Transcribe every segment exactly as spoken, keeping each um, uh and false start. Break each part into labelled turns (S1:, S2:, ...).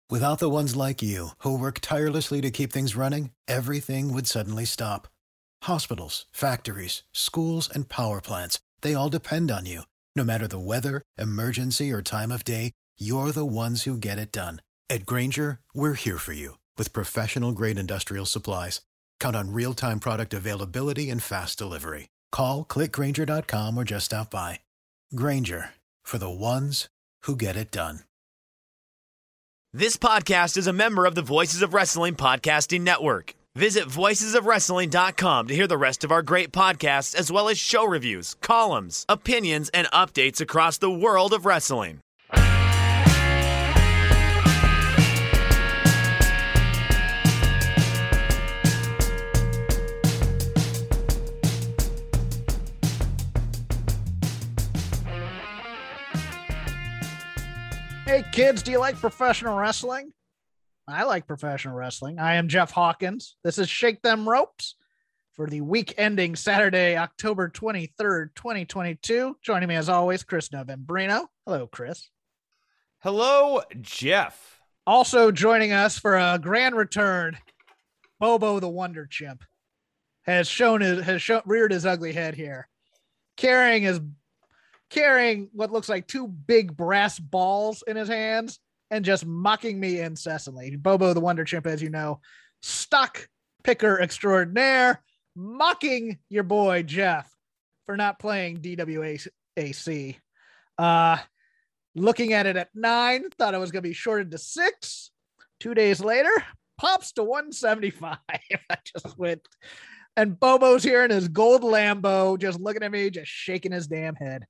S1: Without the ones like you, who work tirelessly to keep things running, everything would suddenly stop. Hospitals, factories, schools, and power plants, they all depend on you. No matter the weather, emergency, or time of day, you're the ones who get it done. At Grainger, we're here for you with professional-grade industrial supplies. Count on real-time product availability and fast delivery. Call, click Grainger dot com, or just stop by. Grainger, for the ones who get it done.
S2: This podcast is a member of the Voices of Wrestling Podcasting Network. Visit voices of wrestling dot com to hear the rest of our great podcasts, as well as show reviews, columns, opinions, and updates across the world of wrestling.
S3: Hey kids, do you like professional wrestling? I like professional wrestling. I am Jeff Hawkins. This is Shake Them Ropes for the week ending Saturday, October twenty-third, twenty twenty-two. Joining me as always, Chris Novembrino. Hello, Chris.
S4: Hello, Jeff.
S3: Also joining us for a grand return, Bobo the Wonder Chimp has shown his, has shown, reared his ugly head here, carrying his carrying what looks like two big brass balls in his hands and just mocking me incessantly. Bobo the Wonder Chimp, as you know, stock picker extraordinaire, mocking your boy Jeff for not playing D W A C. Uh, looking at it at nine, thought it was going to be shorted to six. Two days later, pops to one seventy-five. I just went. And Bobo's here in his gold Lambo, just looking at me, just shaking his damn head.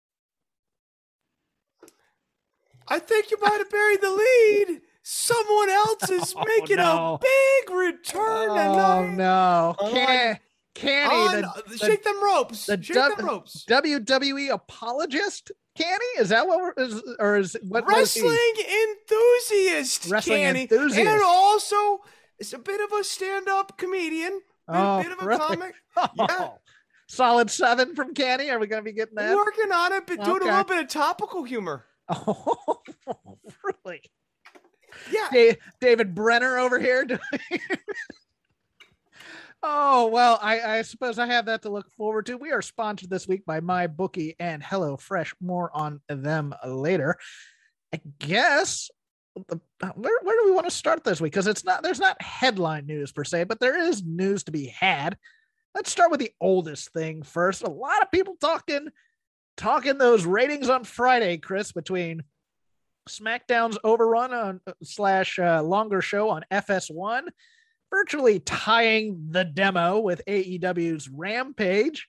S4: I think you might have buried the lead. Someone else is oh, making no. a big return
S3: oh,
S4: tonight.
S3: no.
S4: On,
S3: Can, Canny,
S4: on,
S3: the, the,
S4: shake them ropes.
S3: The
S4: shake
S3: du-
S4: them ropes.
S3: W W E apologist, Canny? Is that what we're, is, or is what?
S4: Wrestling enthusiast,
S3: Wrestling
S4: Canny.
S3: enthusiast.
S4: And also, it's a bit of a stand-up comedian. A
S3: oh,
S4: bit of a
S3: really?
S4: comic.
S3: Oh.
S4: Yeah.
S3: Solid seven from Canny. Are we going to be getting that?
S4: Working on it, but
S3: okay.
S4: doing a little bit of topical humor.
S3: Oh, really?
S4: Yeah.
S3: Da- David Brenner over here. Oh, well, I, I suppose I have that to look forward to. We are sponsored this week by MyBookie and HelloFresh. More on them later. I guess, where, where do we want to start this week? Because it's not, there's not headline news per se, but there is news to be had. Let's start with the oldest thing first. A lot of people talking Talking those ratings on Friday, Chris, between SmackDown's overrun on slash uh, longer show on F S one, virtually tying the demo with A E W's Rampage.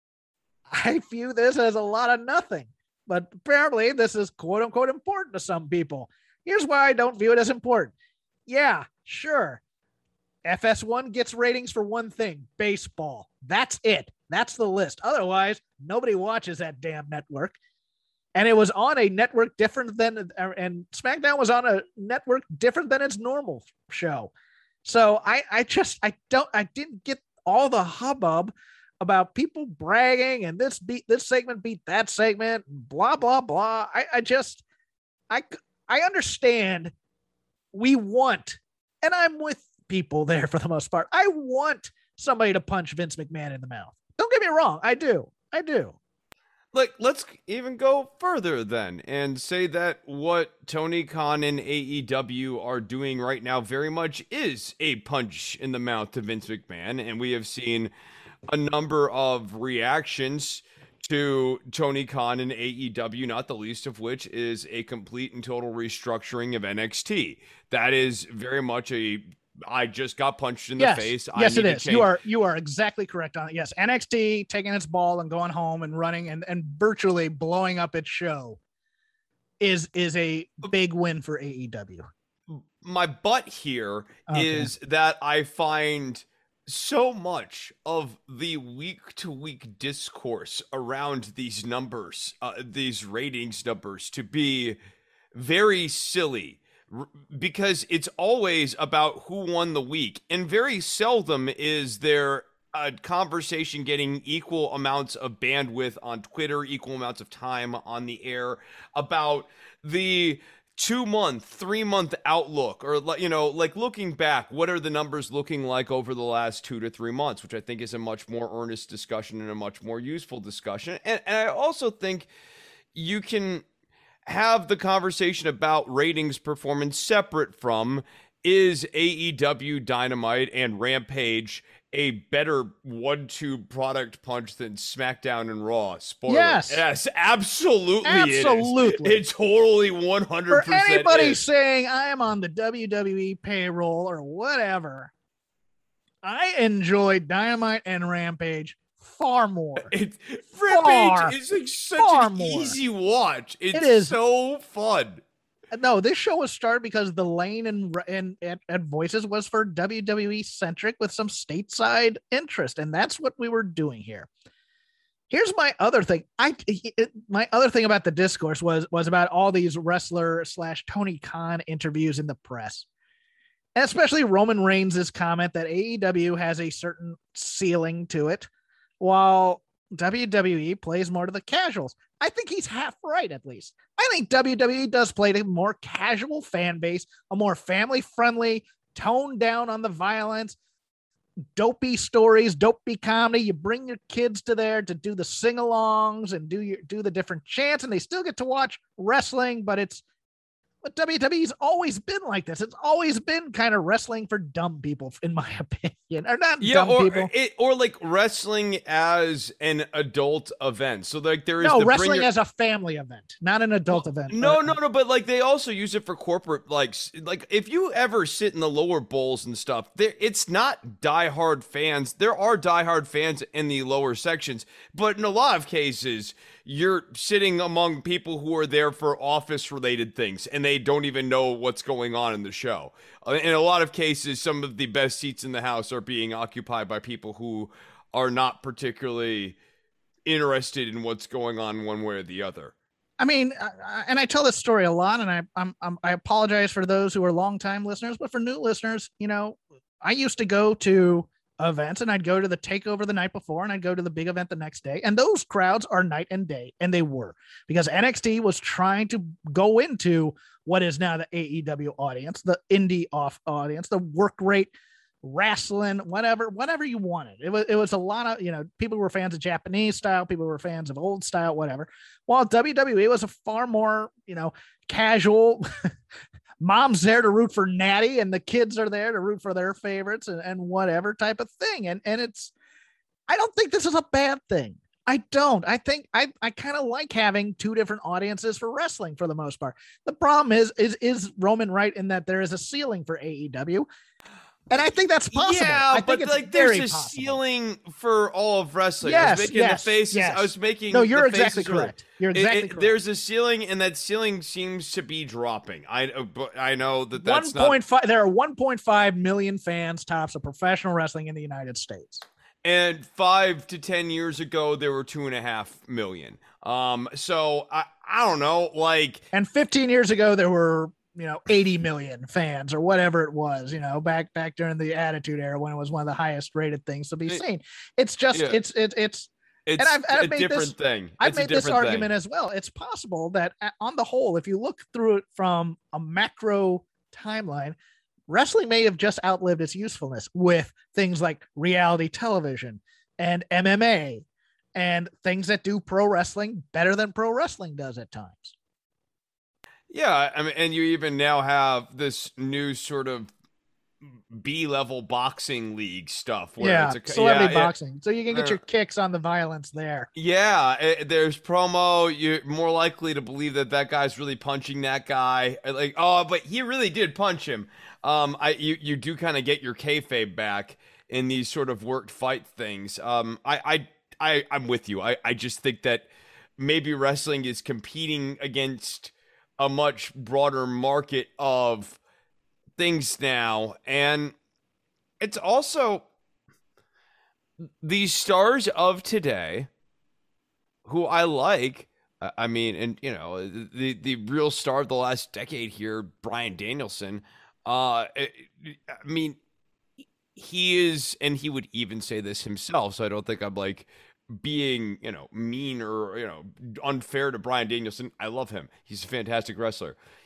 S3: I view this as a lot of nothing, but apparently this is quote unquote important to some people. Here's why I don't view it as important. Yeah, sure. F S one gets ratings for one thing, baseball. That's it. That's the list. Otherwise, nobody watches that damn network. And it was on a network different than, and SmackDown was on a network different than its normal show. So I, I just, I don't, I didn't get all the hubbub about people bragging and this beat, this segment beat that segment, blah, blah, blah. I, I just, I, I understand we want, and I'm with people there for the most part. I want somebody to punch Vince McMahon in the mouth. Don't get me wrong. I do. I do.
S4: Like, let's even go further then and say that what Tony Khan and A E W are doing right now very much is a punch in the mouth to Vince McMahon. And we have seen a number of reactions to Tony Khan and A E W, not the least of which is a complete and total restructuring of N X T. That is very much a I just got punched in the
S3: yes.
S4: face.
S3: Yes,
S4: I
S3: it is.
S4: Change.
S3: You are you are exactly correct on it. Yes, N X T taking its ball and going home and running and, and virtually blowing up its show is is a big win for A E W.
S4: My butt here
S3: okay.
S4: is that I find so much of the week to week discourse around these numbers, uh, these ratings numbers, to be very silly. Because it's always about who won the week, and very seldom is there a conversation getting equal amounts of bandwidth on Twitter, equal amounts of time on the air about the two month, three month outlook, or, you know, like looking back, what are the numbers looking like over the last two to three months, which I think is a much more earnest discussion and a much more useful discussion. And, and I also think you can have the conversation about ratings performance separate from, is A E W Dynamite and Rampage a better one two product punch than SmackDown and Raw? Spoiler.
S3: Yes.
S4: Yes, absolutely.
S3: Absolutely.
S4: It, it totally one hundred percent
S3: For anybody
S4: is.
S3: saying I am on the W W E payroll or whatever, I enjoyed Dynamite and Rampage far more.
S4: It,
S3: Far,
S4: Rampage is like such
S3: far
S4: an
S3: more.
S4: easy watch. It's
S3: It is.
S4: so fun.
S3: No, this show was started because the lane and and at, at Voices was for W W E centric with some stateside interest, and that's what we were doing here. Here's my other thing. I it, my other thing about the discourse was was about all these wrestler slash Tony Khan interviews in the press, and especially Roman Reigns' comment that A E W has a certain ceiling to it, while W W E plays more to the casuals. I think he's half right, at least. I think W W E does play to a more casual fan base, a more family-friendly, toned down on the violence, dopey stories, dopey comedy. You bring your kids to there to do the sing-alongs and do your do the different chants, and they still get to watch wrestling, but it's But W W E's always been like this. It's always been kind of wrestling for dumb people, in my opinion, or not
S4: Yeah,
S3: dumb
S4: or
S3: people.
S4: it, or like wrestling as an adult event. So like there is
S3: No,
S4: the
S3: wrestling
S4: bring your-
S3: as a family event, not an adult event.
S4: No,
S3: Uh,
S4: no, no, but like they also use it for corporate, like, s- like if you ever sit in the lower bowls and stuff, there it's not diehard fans. There are diehard fans in the lower sections, but in a lot of cases, you're sitting among people who are there for office-related things, and they don't even know what's going on in the show. Uh, In a lot of cases, some of the best seats in the house are being occupied by people who are not particularly interested in what's going on one way or the other.
S3: I mean, I- I- and I tell this story a lot, and I I'm, I'm I apologize for those who are longtime listeners, but for new listeners, you know, I used to go to events, and I'd go to the takeover the night before, and I'd go to the big event the next day, and those crowds are night and day, and they were, because N X T was trying to go into what is now the A E W audience, the indie off audience, the work rate wrestling, whatever, whatever you wanted. It was, it was a lot of, you know, people who were fans of Japanese style, people who were fans of old style, whatever. While W W E was a far more, you know, casual, mom's there to root for Natty and the kids are there to root for their favorites and, and whatever type of thing. And, and it's, I don't think this is a bad thing. I don't. I think I, I kind of like having two different audiences for wrestling for the most part. The problem is, is, is Roman right in that there is a ceiling for A E W? And I think that's possible.
S4: Yeah,
S3: I think
S4: but
S3: it's
S4: like there's
S3: very
S4: a
S3: possible.
S4: ceiling for all of wrestling. I
S3: Yes,
S4: was making
S3: yes,
S4: the faces.
S3: yes.
S4: I was making
S3: No, you're
S4: the
S3: exactly
S4: faces were-
S3: correct. You're
S4: It-
S3: exactly
S4: it-
S3: correct.
S4: There's a ceiling, and that ceiling seems to be dropping. I uh, but I know that that's
S3: one
S4: not.
S3: point five. There are one point five million fans tops of professional wrestling in the United States.
S4: And five to ten years ago, there were two and a half million. Um, so I I don't know, like
S3: And fifteen years ago, there were, you know, eighty million fans or whatever it was, you know, back, back during the Attitude Era when it was one of the highest rated things to be
S4: It-
S3: seen. It's just,
S4: yeah.
S3: it's, it's, it's,
S4: it's
S3: I've- I've
S4: a
S3: made
S4: different
S3: this-
S4: thing.
S3: I've
S4: It's a
S3: made this
S4: different
S3: argument
S4: thing.
S3: as well. It's possible that uh, on the whole, if you look through it from a macro timeline, wrestling may have just outlived its usefulness with things like reality television and M M A and things that do pro wrestling better than pro wrestling does at times.
S4: Yeah, I mean, and you even now have this new sort of B-level boxing league stuff. Where
S3: Yeah,
S4: it's a,
S3: celebrity
S4: yeah, yeah.
S3: boxing. So you can get
S4: Uh,
S3: your kicks on the violence there.
S4: Yeah, eh, there's promo. You're more likely to believe that that guy's really punching that guy. Eh, Like, oh, but he really did punch him. Um, I you you do kind of get your kayfabe back in these sort of worked fight things. Um, I I I I'm with you. I I just think that maybe wrestling is competing against a much broader market of things now, and it's also these stars of today who I like. I I mean, and you know, the the real star of the last decade here, Bryan Danielson. Uh, I I mean, he is, and he would even say this himself. So I don't think I'm like being, you know, mean or, you know, unfair to Bryan Danielson. I love him. He's a fantastic wrestler.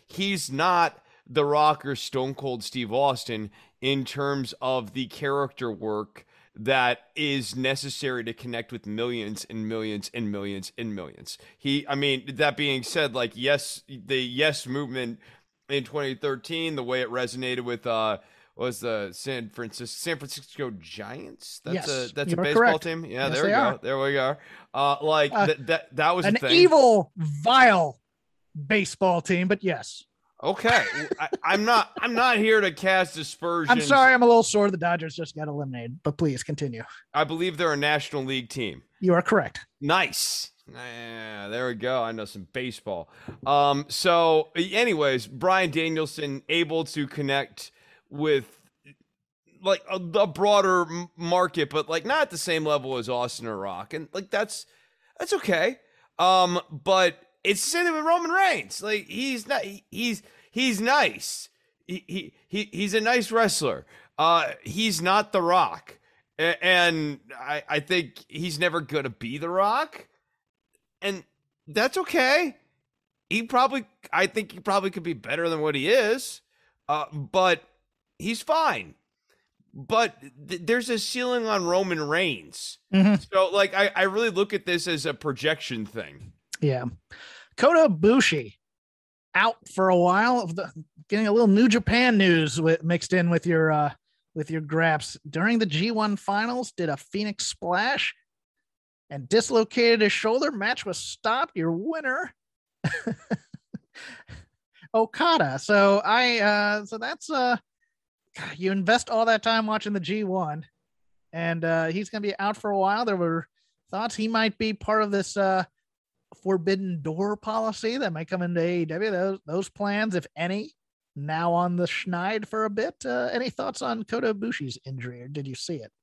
S4: he's not The Rock or Stone Cold Steve Austin in terms of the character work that is necessary to connect with millions and millions and millions and millions. He, I mean, that being said, like, yes, the Yes movement in twenty thirteen, the way it resonated with, uh, was the San Francisco San Francisco Giants. That's
S3: yes,
S4: a that's a
S3: you're
S4: baseball
S3: correct.
S4: team. Yeah,
S3: Yes,
S4: there we
S3: they
S4: go.
S3: are.
S4: There we go. Uh, like
S3: Uh,
S4: that that that was
S3: an
S4: a thing.
S3: evil, vile baseball team, but yes.
S4: Okay, I, I'm not. I'm not here to cast aspersions.
S3: I'm sorry, I'm a little sore. The Dodgers just got eliminated, but please continue.
S4: I believe they're a National League team.
S3: You are correct.
S4: Nice. Yeah, there we go. I know some baseball. Um. So, anyways, Bryan Danielson able to connect with like a, a broader market, but like not at the same level as Austin or Rock, and like that's that's okay. Um. But it's the same thing with Roman Reigns. Like he's not. He's he's nice. He he, he he's a nice wrestler. Uh. He's not The Rock, a- and I I think he's never gonna be The Rock. And that's okay. He probably, I think he probably could be better than what he is, uh, but he's fine. But th- there's a ceiling on Roman Reigns.
S3: Mm-hmm.
S4: So, like, I, I really look at this as a projection thing.
S3: Yeah. Kota Ibushi out for a while, of the, getting a little New Japan news with, mixed in with your uh, with your graps. During the G one finals, did a Phoenix Splash and dislocated his shoulder. Match was stopped. Your winner, Okada. So I, uh, so that's uh, you invest all that time watching the G one, and uh, he's going to be out for a while. There were thoughts he might be part of this uh, forbidden door policy that might come into A E W. Those those plans, if any, now on the schneid for a bit. Uh, any thoughts on Kota Ibushi's injury, or did you see it?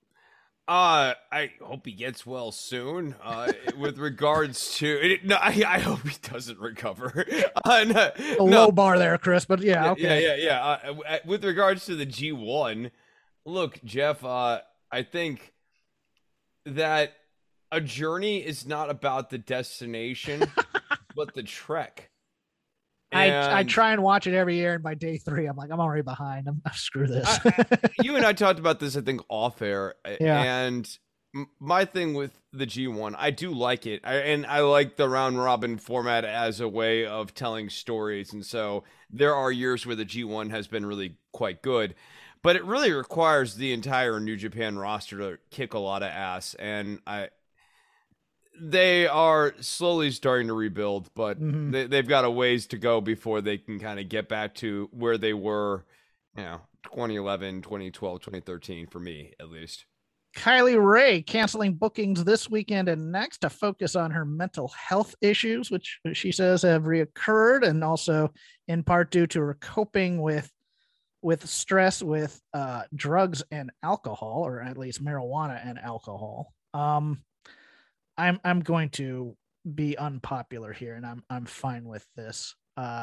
S4: Uh, I hope he gets well soon. Uh, with regards to it, no, I, I hope he doesn't recover. Uh, no,
S3: A
S4: no.
S3: low bar there, Chris, but yeah, okay.
S4: Yeah, yeah, yeah. Uh, with regards to the G one, look, Jeff, uh, I think that a journey is not about the destination, but the trek.
S3: I,
S4: And
S3: I try and watch it every year, and by day three, I'm like, I'm already behind. I'm screw this.
S4: I, I, you and I talked about this, I think, off air.
S3: Yeah.
S4: And m- my thing with the G one, I do like it. I, and I like the round robin format as a way of telling stories. And so there are years where the G one has been really quite good. But it really requires the entire New Japan roster to kick a lot of ass. And I... They are slowly starting to rebuild, but
S3: Mhm.
S4: they, they've got a ways to go before they can kind of get back to where they were, you know, twenty eleven, twenty twelve, twenty thirteen, for me, at least.
S3: Kylie Ray canceling bookings this weekend and next to focus on her mental health issues, which she says have reoccurred, and also in part due to her coping with with stress with uh, drugs and alcohol, or at least marijuana and alcohol. Um, I'm I'm going to be unpopular here, and I'm I'm fine with this. Uh,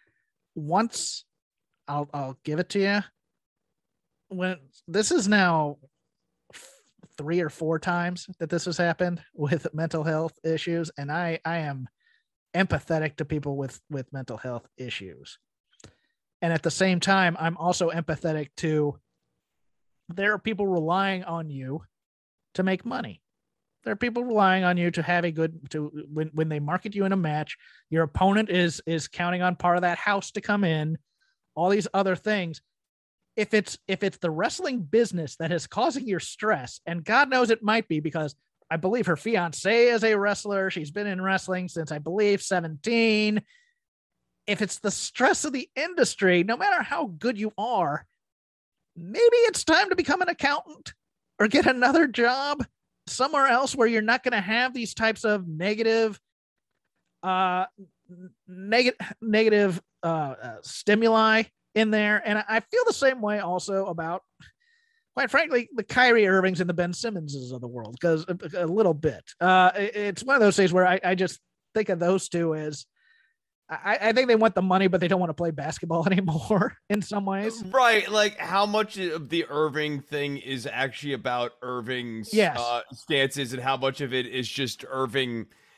S3: once I'll I'll give it to you. When this is now f- three or four times that this has happened with mental health issues, and I I am empathetic to people with with mental health issues, and at the same time, I'm also empathetic to there are people relying on you to make money. There are people relying on you to have a good to when, when they market you in a match, your opponent is is counting on part of that house to come in, all these other things. If it's if it's the wrestling business that is causing your stress, and God knows it might be, because I believe her fiance is a wrestler. She's been in wrestling since, I believe, seventeen. If it's the stress of the industry, no matter how good you are, maybe it's time to become an accountant or get another job somewhere else where you're not going to have these types of negative, uh, negative, negative uh, uh, stimuli in there. And I feel the same way also about, quite frankly, the Kyrie Irvings and the Ben Simmonses of the world, because a, a little bit, uh, it's one of those things where I, I just think of those two as, I, I think they want the money, but they don't want to play basketball anymore in some ways.
S4: Right. Like, how much of the Irving thing is actually about Irving's
S3: Yes.
S4: uh, stances, and how much of it is just Irving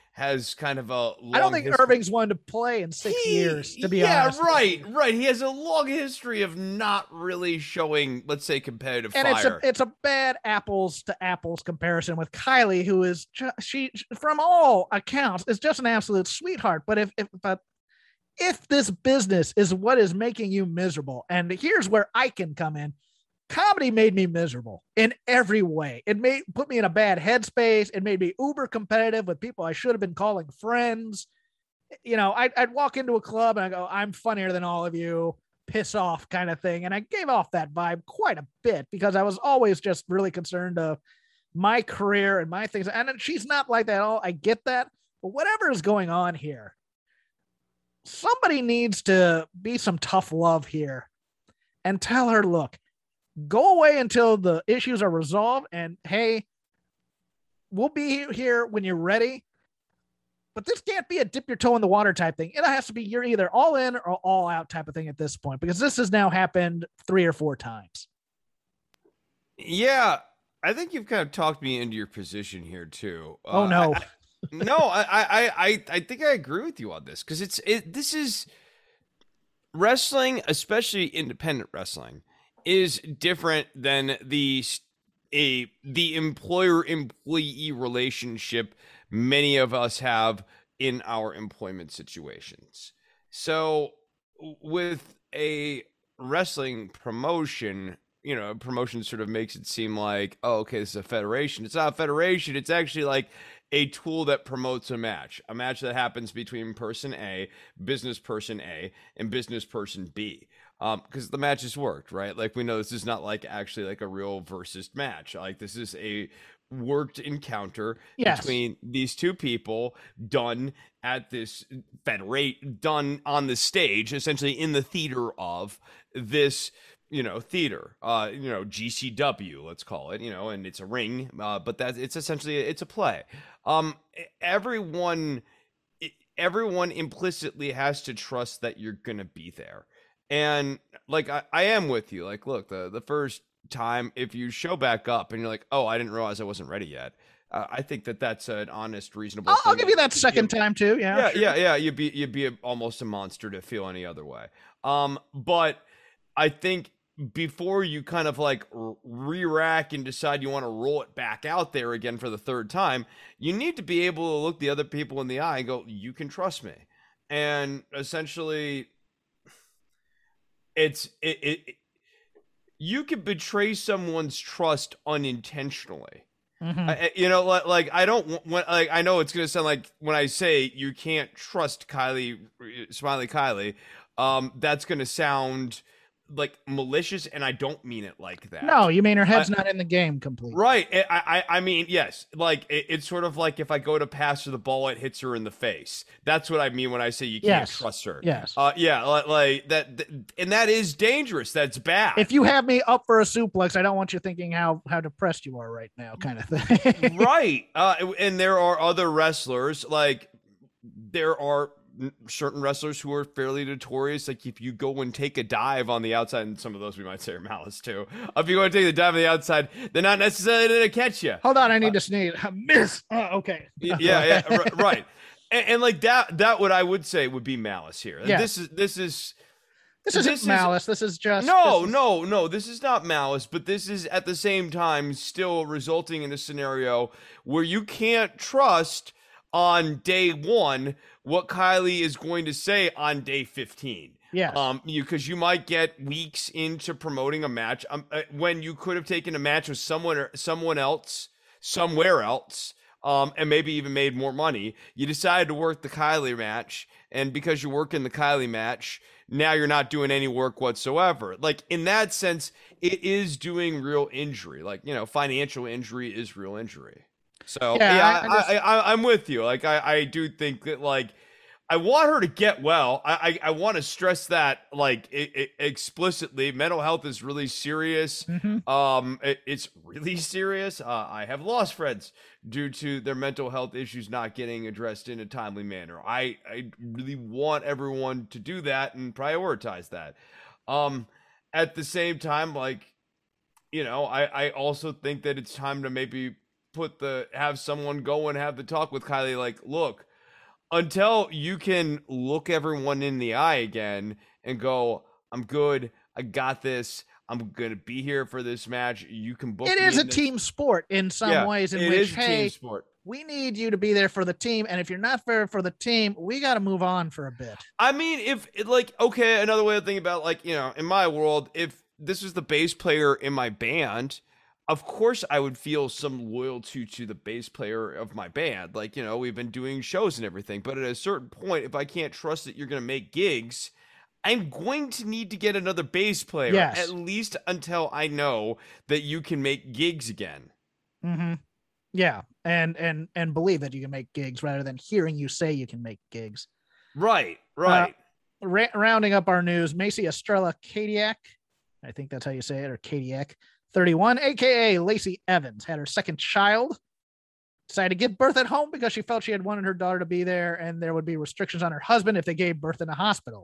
S4: has kind of a long
S3: I don't think
S4: history.
S3: Irving's one to play in six
S4: He,
S3: years, to be
S4: yeah,
S3: honest.
S4: Yeah, right, right. He has a long history of not really showing, let's say, competitive
S3: and
S4: fire.
S3: it's a it's a bad apples to apples comparison with Kylie, who is ju- she from all accounts is just an absolute sweetheart. But if if but if this business is what is making you miserable, and here's where I can come in, comedy made me miserable in every way. It made put me in a bad headspace. It made me uber competitive with people I should have been calling friends. You know, I'd, I'd walk into a club and I go, I'm funnier than all of you, piss off kind of thing. And I gave off that vibe quite a bit because I was always just really concerned of my career and my things. And she's not like that at all. I get that. But whatever is going on here, somebody needs to be some tough love here and tell her, look, go away until the issues are resolved. And hey, we'll be here when you're ready. But this can't be a dip your toe in the water type thing. It has to be you're either all in or all out type of thing at this point, because this has now happened three or four times.
S4: Yeah, I think you've kind of talked me into your position here too.
S3: Oh uh, no,
S4: I, I, no, I, I, I, I think I agree with you on this because it's it. This is wrestling, especially independent wrestling, is different than the a the employer employee relationship many of us have in our employment situations. So with a wrestling promotion, you know, promotion sort of makes it seem like, oh, okay, this is a federation. It's not a federation. It's actually like a tool that promotes a match, a match that happens between person A, business person A, and business person B. Um, because the match has worked, right? Like we know this is not like actually like a real versus match. Like this is a worked encounter yes. between these two people done at this federate, done on the stage, essentially in the theater of this, you know, theater, uh, you know, G C W, let's call it, you know, and it's a ring, uh, but that it's essentially, it's a play. Um, everyone, everyone implicitly has to trust that you're going to be there. And like, I, I am with you. Like, look, the, the first time, if you show back up and you're like, oh, I didn't realize I wasn't ready yet. Uh, I think that that's an honest, reasonable
S3: I'll,
S4: thing.
S3: I'll give you that second time too. Yeah.
S4: Yeah.
S3: Sure.
S4: Yeah. Yeah. You'd be, you'd be a, almost a monster to feel any other way. Um, but I think before you kind of like re-rack and decide you want to roll it back out there again for the third time, you need to be able to look the other people in the eye and go, you can trust me. And essentially it's, it, it, it you can betray someone's trust unintentionally. Mm-hmm. I, you know, like, like I don't when, like I know it's gonna sound like when I say you can't trust Kylie, Smiley Kylie, um, that's gonna sound like malicious, and I don't mean it like that.
S3: No, you mean her head's
S4: I,
S3: not in the game completely.
S4: Right. I, I, I mean, yes. Like, it, it's sort of like if I go to pass her the ball, it hits her in the face. That's what I mean when I say you can't
S3: yes.
S4: trust her.
S3: Yes.
S4: Uh, yeah, like, like that. And that is dangerous. That's bad.
S3: If you have me up for a suplex, I don't want you thinking how, how depressed you are right now, kind of thing.
S4: Right. Uh, and there are other wrestlers, like, there are certain wrestlers who are fairly notorious. Like if you go and take a dive on the outside, and some of those we might say are malice too. If you go and take the dive on the outside, they're not necessarily going to catch you.
S3: Hold on, I need uh, to sneeze. Miss. Oh, okay.
S4: Yeah, yeah, r- right. And, and like that, that what I would say would be malice here.
S3: Yeah.
S4: This is this is
S3: this isn't this malice. Is, this is just
S4: no,
S3: this is...
S4: no, no. This is not malice, but this is at the same time still resulting in a scenario where you can't trust on day one what Kylie is going to say on day fifteen.
S3: Yeah.
S4: Um, you because you might get weeks into promoting a match um, uh, when you could have taken a match with someone or someone else somewhere else, um, and maybe even made more money. You decided to work the Kylie match, and because you're working the Kylie match, now you're not doing any work whatsoever. Like in that sense, it is doing real injury. Like, you know, financial injury is real injury. So yeah, yeah I, I just, I, I, I'm with you. Like I, I do think that like I want her to get well. I, I, I want to stress that like it, it, explicitly. Mental health is really serious.
S3: Mm-hmm.
S4: Um, it, it's really serious. Uh, I have lost friends due to their mental health issues not getting addressed in a timely manner. I, I really want everyone to do that and prioritize that. Um, at the same time, like, you know, I, I also think that it's time to maybe put the have someone go and have the talk with Kylie. Like, look, until you can look everyone in the eye again and go, I'm good. I got this. I'm going to be here for this match. You can book
S3: It
S4: me
S3: is a
S4: this.
S3: team sport in some
S4: Yeah,
S3: ways in
S4: it
S3: which,
S4: is a
S3: hey,
S4: team sport.
S3: we need you to be there for the team. And if you're not there for the team, we got to move on for a bit.
S4: I mean, if like, okay, another way of thinking about, like, you know, in my world, if this was the bass player in my band, of course I would feel some loyalty to the bass player of my band. Like, you know, we've been doing shows and everything, but at a certain point, if I can't trust that you're going to make gigs, I'm going to need to get another bass player,
S3: Yes.
S4: at least until I know that you can make gigs again.
S3: Mm-hmm. Yeah. And, and, and believe that you can make gigs rather than hearing you say you can make gigs.
S4: Right. Right.
S3: Uh, ra- rounding up our news, Macy Estrella Kadiak, I think that's how you say it, or Kadiak, thirty-one, A K A Lacey Evans, had her second child, decided to give birth at home because she felt she had wanted her daughter to be there and there would be restrictions on her husband if they gave birth in a hospital.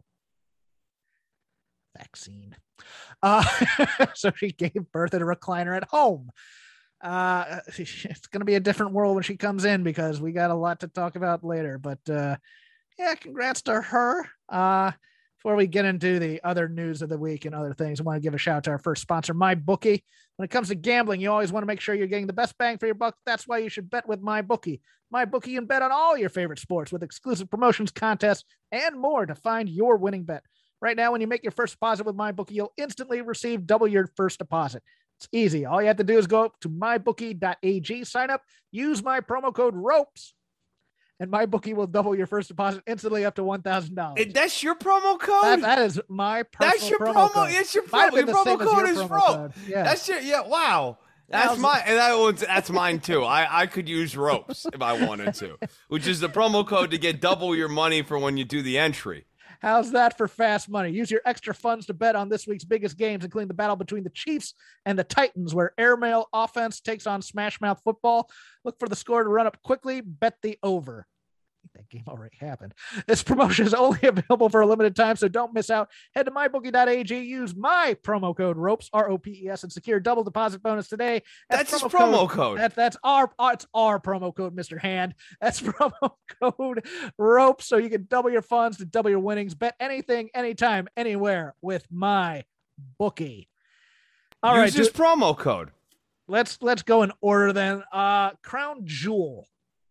S3: Vaccine. Uh, so she gave birth at a recliner at home. Uh, it's going to be a different world when she comes in because we got a lot to talk about later. But uh, yeah, congrats to her. Uh, before we get into the other news of the week and other things, I want to give a shout out to our first sponsor, MyBookie. When it comes to gambling, you always want to make sure you're getting the best bang for your buck. That's why you should bet with MyBookie. MyBookie, you can bet on all your favorite sports with exclusive promotions, contests, and more to find your winning bet. Right now, when you make your first deposit with MyBookie, you'll instantly receive double your first deposit. It's easy. All you have to do is go to my bookie dot a g, sign up, use my promo code ROPES, and MyBookie will double your first deposit instantly up to one thousand dollars.
S4: That's your promo code?
S3: That, that is my personal
S4: That's your
S3: promo,
S4: promo.
S3: code.
S4: It's your,
S3: Might have
S4: pro-
S3: been
S4: your
S3: the same
S4: promo
S3: as
S4: code
S3: your
S4: is
S3: promo
S4: ROPE.
S3: code. Yeah.
S4: That's your, yeah, wow. That's
S3: Thousand-
S4: my, and that one's, that's mine too. I, I could use ropes if I wanted to, which is the promo code to get double your money for when you do the entry.
S3: How's that for fast money? Use your extra funds to bet on this week's biggest games, including the battle between the Chiefs and the Titans, where airmail offense takes on smash mouth football. Look for the score to run up quickly. Bet the over. I think that game already happened. This promotion is only available for a limited time, so don't miss out. Head to my bookie dot a g. Use my promo code ROPES, R O P E S, and secure double deposit bonus today.
S4: That's, that's promo his promo code. code.
S3: That, that's our, our it's our promo code, Mister Hand. That's promo code ROPES, so you can double your funds to double your winnings. Bet anything, anytime, anywhere with my bookie. All
S4: Use
S3: right,
S4: his
S3: dude,
S4: promo code.
S3: Let's let's go in order then. Uh, Crown Jewel.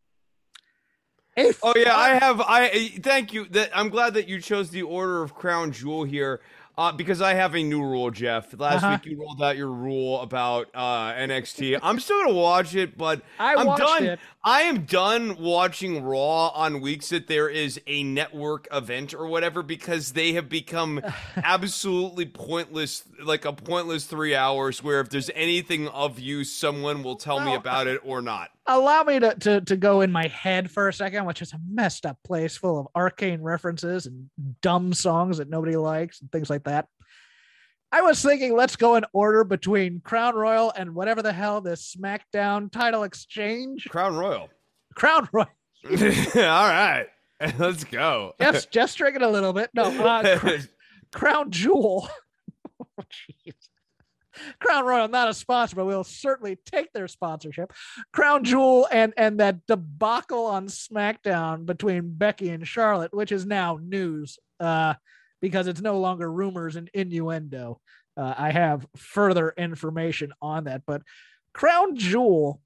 S4: If oh yeah, I have. I thank you. That I'm glad that you chose the order of Crown Jewel here, uh, because I have a new rule, Jeff. Last
S3: uh-huh.
S4: week you rolled out your rule about uh, N X T. I'm still gonna watch it, but
S3: I
S4: I'm
S3: watched
S4: done.
S3: It.
S4: I am done watching Raw on weeks that there is a network event or whatever, because they have become absolutely pointless, like a pointless three hours. Where if there's anything of use, someone will tell well, me about it or not.
S3: Allow me to, to to go in my head for a second, which is a messed up place full of arcane references and dumb songs that nobody likes and things like that. I was thinking, let's go in order between Crown Royal and whatever the hell this SmackDown title exchange.
S4: Crown Royal.
S3: Crown Royal.
S4: All right, let's go.
S3: Just just drinking a little bit. No, uh, Cr- Crown Jewel. Oh, jeez. Crown Royal, not a sponsor, but we'll certainly take their sponsorship. Crown Jewel and and that debacle on SmackDown between Becky and Charlotte, which is now news uh, because it's no longer rumors and innuendo. Uh, I have further information on that, but Crown Jewel,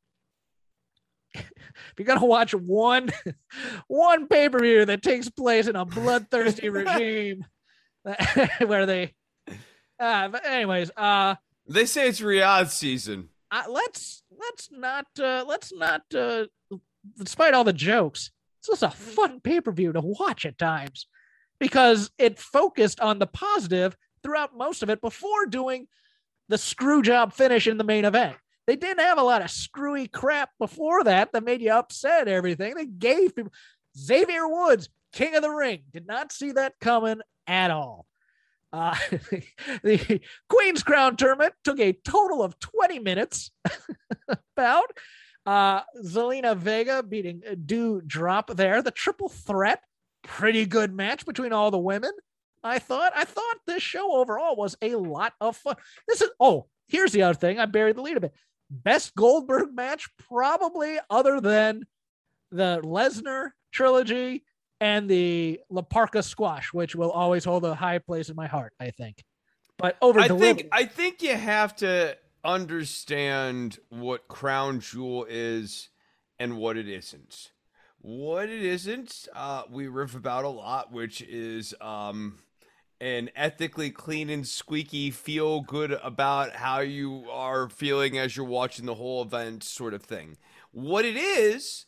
S3: if you're gonna watch one one pay-per-view that takes place in a bloodthirsty regime where they, uh, but anyways, uh.
S4: They say it's Riyadh season.
S3: Uh, let's let's not uh, let's not uh, despite all the jokes, it's just a fun pay-per-view to watch at times because it focused on the positive throughout most of it before doing the screw job finish in the main event. They didn't have a lot of screwy crap before that that made you upset everything. They gave people Xavier Woods, King of the Ring, did not see that coming at all. Uh, the Queen's Crown tournament took a total of twenty minutes. About uh, Zelina Vega beating Doudrop there. The triple threat, pretty good match between all the women. I thought. I thought this show overall was a lot of fun. This is oh, here's the other thing. I buried the lead a bit. Best Goldberg match, probably, other than the Lesnar trilogy and the La Parka squash, which will always hold a high place in my heart, I think. But over
S4: I think I think you have to understand what Crown Jewel is and what it isn't. What it isn't, uh, we riff about a lot, which is um, an ethically clean and squeaky, feel good about how you are feeling as you're watching the whole event sort of thing. What it is,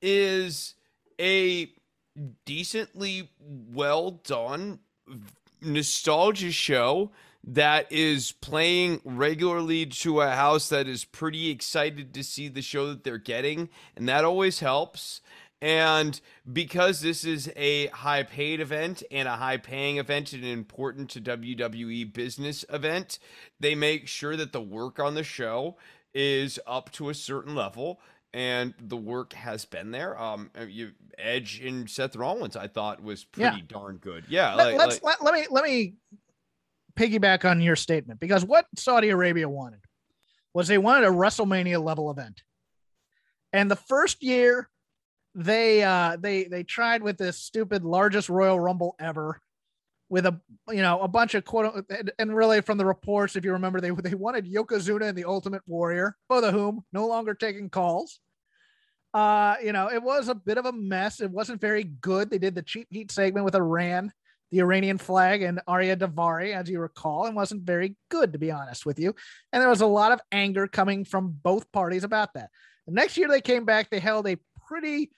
S4: is a decently well done nostalgia show that is playing regularly to a house that is pretty excited to see the show that they're getting, and that always helps. And because this is a high paid event and a high paying event and an important to W W E business event, they make sure that the work on the show is up to a certain level, and the work has been there. Um, you, Edge and Seth Rollins, I thought, was pretty yeah. darn good. Yeah.
S3: Let,
S4: like,
S3: let's
S4: like,
S3: let, let me let me piggyback on your statement, because what Saudi Arabia wanted was they wanted a WrestleMania level event, and the first year they uh they they tried with this stupid largest Royal Rumble ever with a you know a bunch of quote and, and really from the reports, if you remember, they they wanted Yokozuna and the Ultimate Warrior, both of whom no longer taking calls. Uh you know it was a bit of a mess. It wasn't very good. They did the cheap heat segment with Iran, the Iranian flag, and Arya Davari, as you recall, and wasn't very good, to be honest with you. And there was a lot of anger coming from both parties about that. The next year they came back, they held a pretty,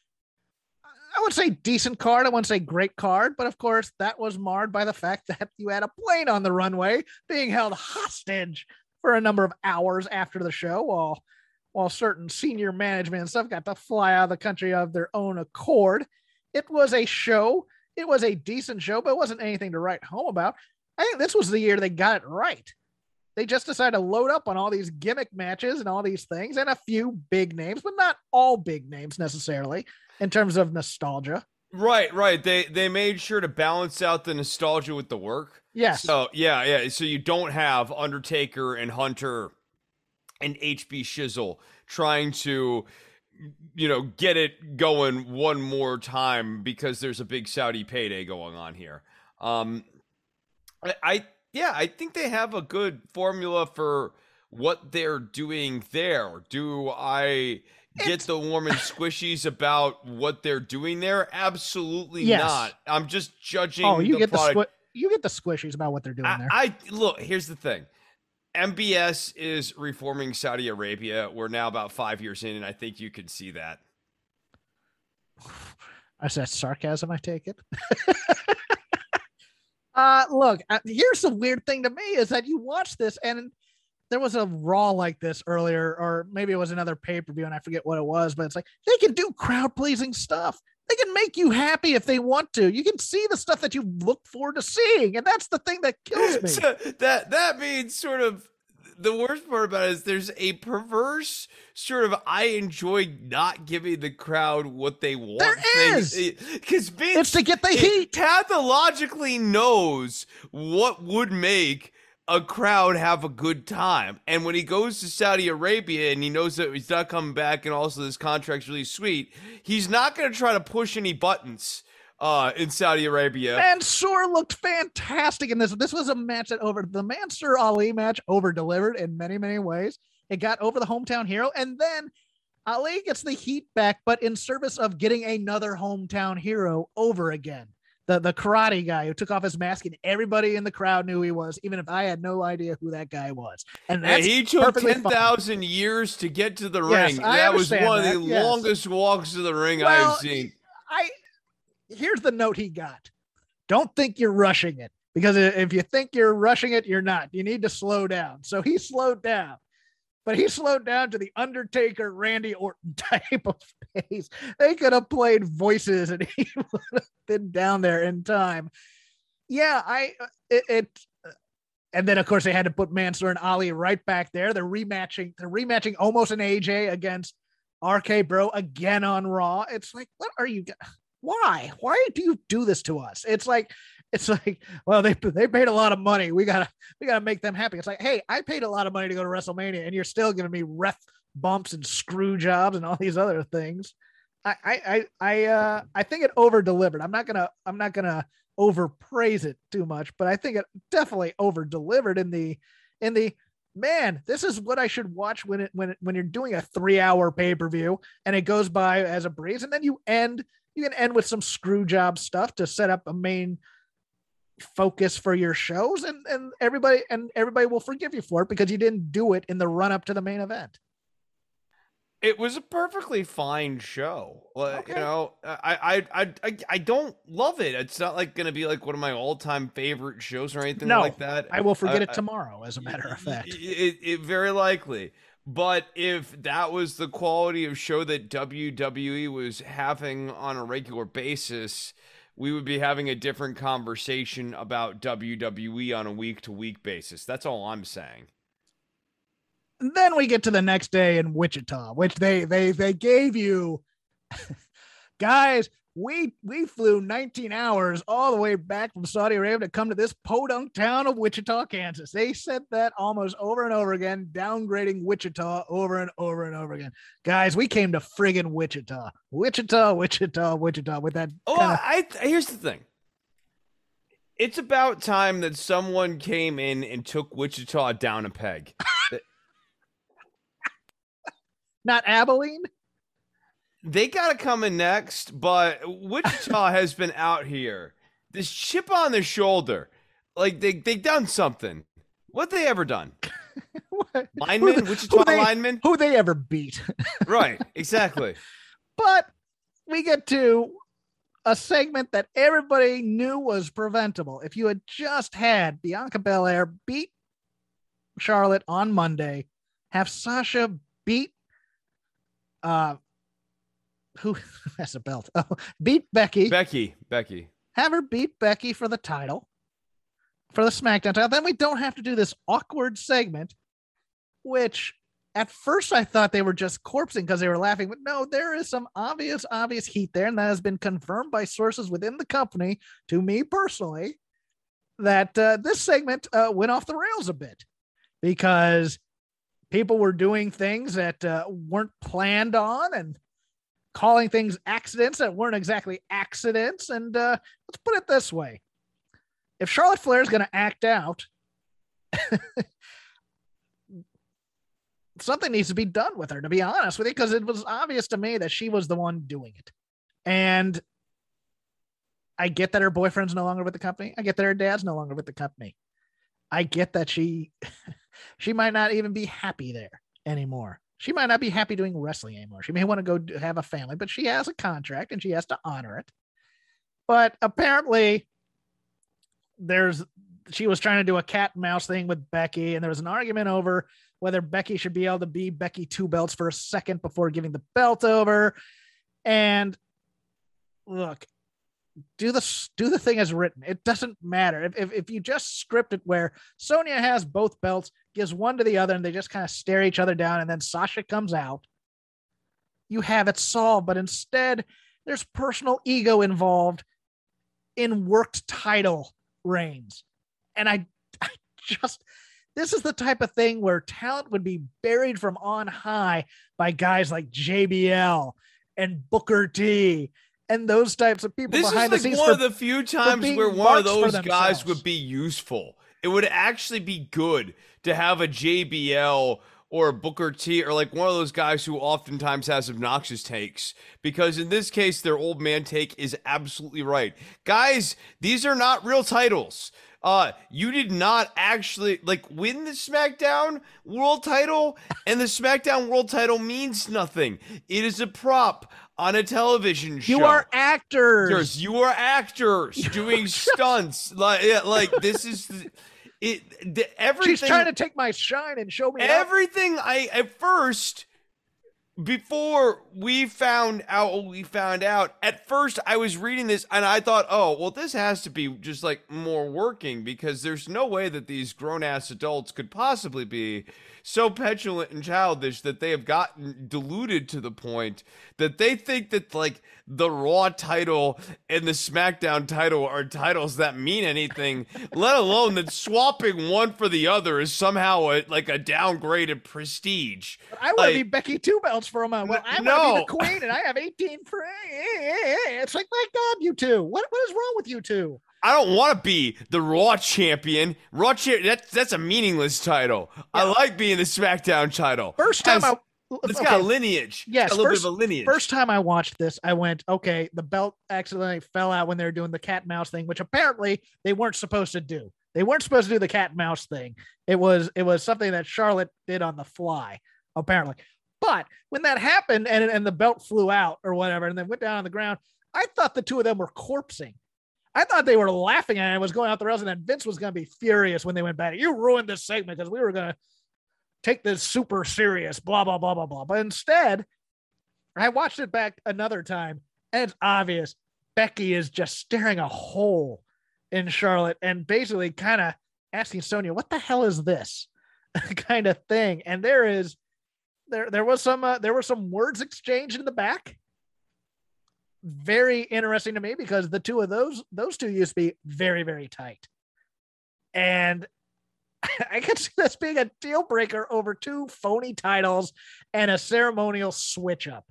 S3: I would say decent card. I wouldn't say great card, but of course that was marred by the fact that you had a plane on the runway being held hostage for a number of hours after the show, while while certain senior management and stuff got to fly out of the country of their own accord. It was a show. It was a decent show, but it wasn't anything to write home about. I think this was the year they got it right. They just decided to load up on all these gimmick matches and all these things and a few big names, but not all big names necessarily in terms of nostalgia.
S4: Right, right. They they made sure to balance out the nostalgia with the work.
S3: Yes.
S4: So yeah, yeah. So you don't have Undertaker and Hunter and H B Shizzle trying to, you know, get it going one more time because there's a big Saudi payday going on here. Um, I, I yeah, I think they have a good formula for what they're doing there. Do I get it's... the warm and squishies about what they're doing there? Absolutely yes. not. I'm just judging.
S3: Oh, you
S4: the
S3: get
S4: product.
S3: the squ- you get the squishies about what they're doing
S4: I,
S3: there.
S4: I look. Here's the thing. M B S is reforming Saudi Arabia. We're now about five years in, and I think you can see that.
S3: I said sarcasm, I take it. uh, look, uh, here's the weird thing to me is that you watch this, and there was a Raw like this earlier, or maybe it was another pay-per-view, and I forget what it was, but it's like, they can do crowd-pleasing stuff. They can make you happy if they want to. You can see the stuff that you look forward to seeing, and that's the thing that kills me.
S4: So that that means sort of the worst part about it is there's a perverse sort of I enjoy not giving the crowd what they want.
S3: There is,
S4: because Vince
S3: it's to get the heat.
S4: Pathologically knows what would make a crowd have a good time. And when he goes to Saudi Arabia and he knows that he's not coming back and also this contract's really sweet, he's not going to try to push any buttons uh, in Saudi Arabia.
S3: Mansoor looked fantastic in this. This was a match that over the Mansoor Ali match over delivered in many, many ways. It got over the hometown hero, and then Ali gets the heat back, but in service of getting another hometown hero over again. The, the karate guy who took off his mask and everybody in the crowd knew he was, even if I had no idea who that guy was. And that's
S4: yeah, he took ten thousand years to get to the
S3: yes,
S4: ring.
S3: I
S4: that was one
S3: that.
S4: of the
S3: yes.
S4: longest walks to the ring
S3: well,
S4: I've seen.
S3: I here's the note he got. Don't think you're rushing it, because if you think you're rushing it, you're not. You need to slow down. So he slowed down. But he slowed down to the Undertaker, Randy Orton type of pace. They could have played voices and he would have been down there in time. Yeah, I it, it and then of course they had to put Mansoor and Ali right back there. They're rematching, they're rematching almost an A J against R K Bro again on Raw. It's like, what are you why? Why do you do this to us? It's like It's like, well, they they paid a lot of money. We gotta we gotta make them happy. It's like, hey, I paid a lot of money to go to WrestleMania, and you're still giving me ref bumps and screw jobs and all these other things. I I I uh I think it over delivered. I'm not gonna I'm not gonna overpraise it too much, but I think it definitely over delivered in the in the man. This is what I should watch when it when it, when you're doing a three hour pay per view and it goes by as a breeze, and then you end you can end with some screw job stuff to set up a main focus for your shows, and and everybody and everybody will forgive you for it because you didn't do it in the run up to the main event.
S4: It was a perfectly fine show. Okay. You know, I, I I I I don't love it. It's not like going to be like one of my all time favorite shows or anything
S3: no,
S4: like that.
S3: I will forget
S4: I,
S3: it tomorrow, as a matter of fact.
S4: It, it, it very likely. But if that was the quality of show that W W E was having on a regular basis, we would be having a different conversation about W W E on a week to week basis. That's all I'm saying.
S3: And then we get to the next day in Wichita, which they they they gave you guys. We we flew nineteen hours all the way back from Saudi Arabia to come to this podunk town of Wichita, Kansas. They said that almost over and over again, downgrading Wichita over and over and over again. Guys, we came to friggin' Wichita, Wichita, Wichita, Wichita with that.
S4: Oh,
S3: kinda...
S4: I here's the thing. It's about time that someone came in and took Wichita down a peg.
S3: Not Abilene.
S4: They got to come in next, but Wichita has been out here. This chip on the shoulder. Like, they they done something. What they ever done? Linemen? Wichita
S3: who they,
S4: linemen?
S3: Who they ever beat.
S4: Right, exactly.
S3: But we get to a segment that everybody knew was preventable. If you had just had Bianca Belair beat Charlotte on Monday, have Sasha beat uh who has a belt? Oh, beat Becky.
S4: Becky. Becky.
S3: Have her beat Becky for the title, for the SmackDown title. Then we don't have to do this awkward segment, which at first I thought they were just corpsing because they were laughing. But no, there is some obvious, obvious heat there. And that has been confirmed by sources within the company to me personally that uh, this segment uh, went off the rails a bit because people were doing things that uh, weren't planned on and calling things accidents that weren't exactly accidents. And uh, let's put it this way. If Charlotte Flair is going to act out, something needs to be done with her, to be honest with you, because it was obvious to me that she was the one doing it. And I get that her boyfriend's no longer with the company. I get that her dad's no longer with the company. I get that she, she might not even be happy there anymore. She might not be happy doing wrestling anymore. She may want to go have a family, but she has a contract and she has to honor it. But apparently there's, she was trying to do a cat and mouse thing with Becky, and there was an argument over whether Becky should be able to be Becky two belts for a second before giving the belt over. And look, do the, do the thing as written. It doesn't matter. If, if, if you just script it where Sonya has both belts, gives one to the other, and they just kind of stare each other down, and then Sasha comes out, you have it solved. But instead, there's personal ego involved in worked title reigns. And I, I just, this is the type of thing where talent would be buried from on high by guys like J B L and Booker T and those types of people
S4: this
S3: behind
S4: is
S3: the
S4: like
S3: scenes.
S4: one
S3: for,
S4: of the few times where one of those guys would be useful. It would actually be good to have a J B L or a Booker T or like one of those guys who oftentimes has obnoxious takes, because in this case, their old man take is absolutely right. Guys, these are not real titles. Uh, you did not actually like win the SmackDown World Title, and the SmackDown World Title means nothing. It is a prop on a television show.
S3: You are actors.
S4: You are actors doing stunts. Like, yeah, like this is it. The, everything.
S3: She's trying to take my shine and show me
S4: everything. Up. I at first, before we found out what we found out, at first I was reading this and I thought, oh, well, this has to be just like more working because there's no way that these grown ass adults could possibly be so petulant and childish that they have gotten deluded to the point that they think that like the Raw title and the SmackDown title are titles that mean anything, let alone that swapping one for the other is somehow a, like a downgraded prestige.
S3: I want to
S4: like,
S3: be Becky Two Belts for a moment. Well, I want to
S4: no.
S3: be the queen, and I have eighteen friends. It's like, my God, you two. What what is wrong with you two?
S4: I don't want to be the Raw champion. Raw champion, that's, that's a meaningless title. Yeah. I like being the SmackDown title.
S3: First time I...
S4: It's
S3: okay.
S4: got a lineage.
S3: Yes,
S4: it's got a little
S3: first,
S4: bit of a lineage.
S3: First time I watched this, I went, okay, the belt accidentally fell out when they were doing the cat and mouse thing, which apparently they weren't supposed to do. They weren't supposed to do the cat and mouse thing. It was it was something that Charlotte did on the fly, apparently. But when that happened and, and the belt flew out or whatever, and then went down on the ground, I thought the two of them were corpsing. I thought they were laughing at it. It was going out the rails, and then Vince was going to be furious when they went back. You ruined this segment because we were going to take this super serious, blah, blah, blah, blah, blah. But instead, I watched it back another time, and it's obvious Becky is just staring a hole in Charlotte and basically kind of asking Sonya, what the hell is this kind of thing? And there is, there, there was some, uh, there were some words exchanged in the back. Very interesting to me because the two of those, those two used to be very, very tight. And I could see this being a deal breaker over two phony titles and a ceremonial switch up.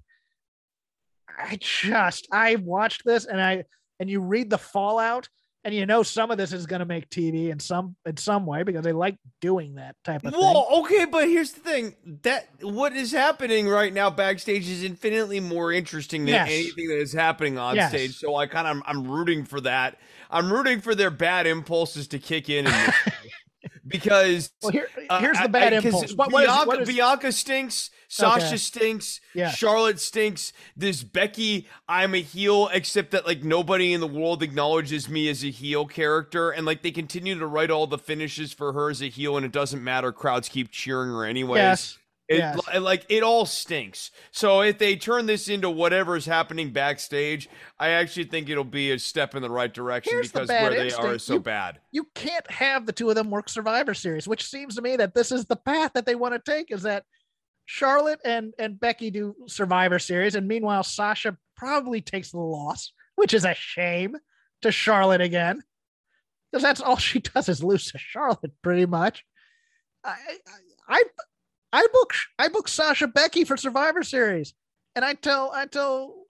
S3: I just, I watched this and I, and you read the fallout and you know, some of this is going to make T V in some, in some way because they like doing that type of
S4: well,
S3: thing.
S4: Well, okay, but here's the thing that what is happening right now backstage is infinitely more interesting than
S3: yes.
S4: anything that is happening on
S3: yes.
S4: stage. So I kind of, I'm rooting for that. I'm rooting for their bad impulses to kick in. in this Because
S3: well, here, here's the bad
S4: uh,
S3: impulse.
S4: What,
S3: what
S4: Bianca,
S3: is, what is,
S4: Bianca stinks. Sasha
S3: okay.
S4: stinks.
S3: Yeah.
S4: Charlotte stinks. This Becky, I'm a heel, except that like nobody in the world acknowledges me as a heel character, and like they continue to write all the finishes for her as a heel, and it doesn't matter. Crowds keep cheering her anyways.
S3: Yes.
S4: It,
S3: yes.
S4: Like it all stinks. So if they turn this into whatever is happening backstage, I actually think it'll be a step in the right direction
S3: Here's
S4: because
S3: the bad
S4: where they
S3: instinct.
S4: are is so
S3: you,
S4: bad.
S3: You can't have the two of them work Survivor Series, which seems to me that this is the path that they want to take, is that Charlotte and, and Becky do Survivor Series, and meanwhile Sasha probably takes the loss, which is a shame, to Charlotte again, because that's all she does is lose to Charlotte pretty much. I I, I I book I book Sasha Becky for Survivor Series, and I tell I tell,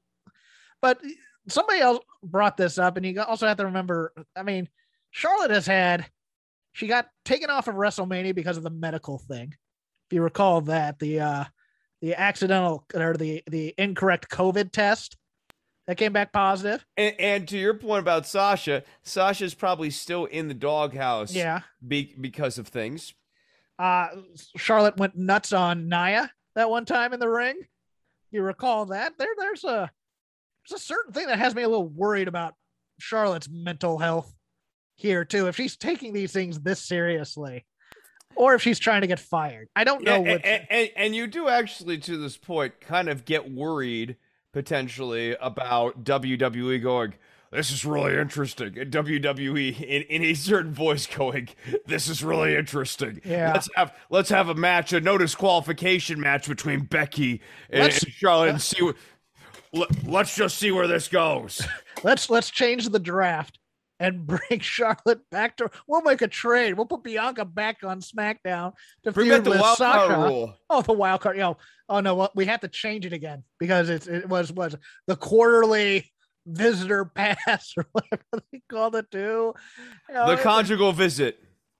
S3: but somebody else brought this up, and you also have to remember. I mean, Charlotte has had she got taken off of WrestleMania because of the medical thing. If you recall that the uh, the accidental or the the incorrect COVID test that came back positive.
S4: And, and to your point about Sasha, Sasha's probably still in the doghouse.
S3: Yeah,
S4: be, because of things.
S3: Uh, Charlotte went nuts on Nia that one time in the ring. You recall that? There, there's a there's a certain thing that has me a little worried about Charlotte's mental health here too. If she's taking these things this seriously, or if she's trying to get fired, I don't know.
S4: Yeah,
S3: which...
S4: and, and, and you do actually, to this point, kind of get worried potentially about W W E going, this is really interesting. And W W E in, in a certain voice going, this is really interesting.
S3: Yeah.
S4: Let's have let's have a match, a no disqualification match between Becky and, and Charlotte and see what let, let's just see where this goes.
S3: Let's let's change the draft and bring Charlotte back to we'll make a trade. We'll put Bianca back on SmackDown to feud
S4: the
S3: with
S4: wild
S3: Sasha.
S4: Card rule.
S3: Oh, the wild card. Yo, oh no, what we have to change it again because it's it was was the quarterly visitor pass or whatever they called it too. You know,
S4: the conjugal visit.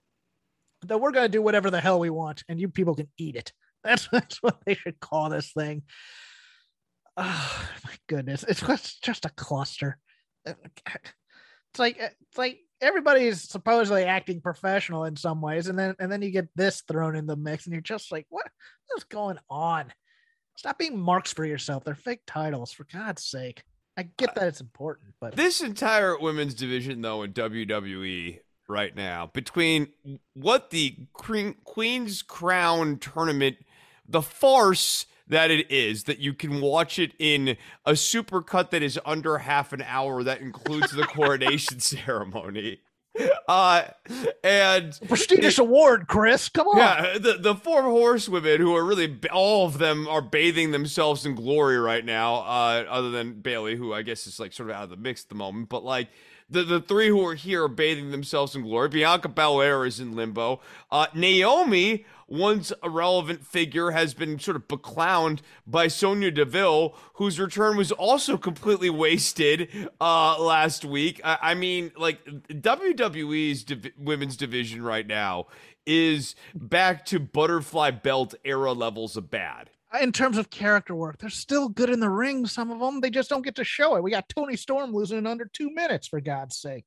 S3: That we're gonna do whatever the hell we want, and you people can eat it. That's that's what they should call this thing. Oh my goodness, it's just, just a cluster. It's like it's like everybody's supposedly acting professional in some ways, and then and then you get this thrown in the mix, and you're just like, what is going on? Stop being marks for yourself. They're fake titles, for God's sake. I get that it's important, but
S4: this entire women's division, though, in W W E right now, between what the Queen, Queen's Crown tournament, the farce that it is that you can watch it in a supercut that is under half an hour that includes the coronation ceremony. Uh, and
S3: prestigious it, award, Chris. Come on.
S4: Yeah, the the four horsewomen who are really all of them are bathing themselves in glory right now. Uh, other than Bayley, who I guess is like sort of out of the mix at the moment, but like the the three who are here are bathing themselves in glory. Bianca Belair is in limbo. Uh, Naomi, once a relevant figure, has been sort of beclowned by Sonya Deville, whose return was also completely wasted uh, last week. I, I mean, like, W W E's div- women's division right now is back to butterfly belt era levels of bad.
S3: In terms of character work, they're still good in the ring, some of them. They just don't get to show it. We got Toni Storm losing in under two minutes, for God's sake.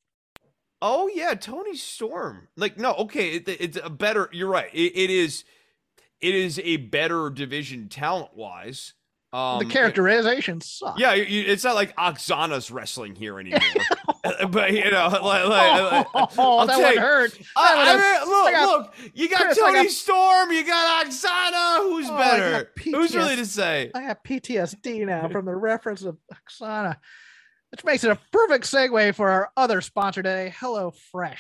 S4: Oh, yeah, Toni Storm. Like, no, okay, it, it's a better, you're right. It, it is it is a better division talent-wise. Um,
S3: the characterizations suck.
S4: Yeah, it's not like Oksana's wrestling here anymore. But, you know, like, like,
S3: oh, oh that would hurt.
S4: I mean, look, got, look, you got Chris, Toni got, Storm, you got Oksana. Who's oh, better? Who's really to say?
S3: I have P T S D now from the reference of Oksana, which makes it a perfect segue for our other sponsor today, HelloFresh.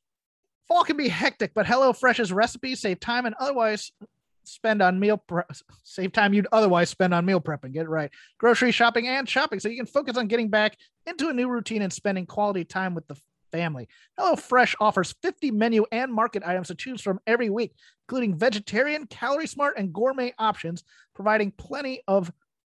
S3: Fall can be hectic, but HelloFresh's recipes save time and otherwise spend on meal prep, save time you'd otherwise spend on meal prepping. Get it right. Grocery shopping and shopping, so you can focus on getting back into a new routine and spending quality time with the family. HelloFresh offers fifty menu and market items to choose from every week, including vegetarian, calorie smart, and gourmet options, providing plenty of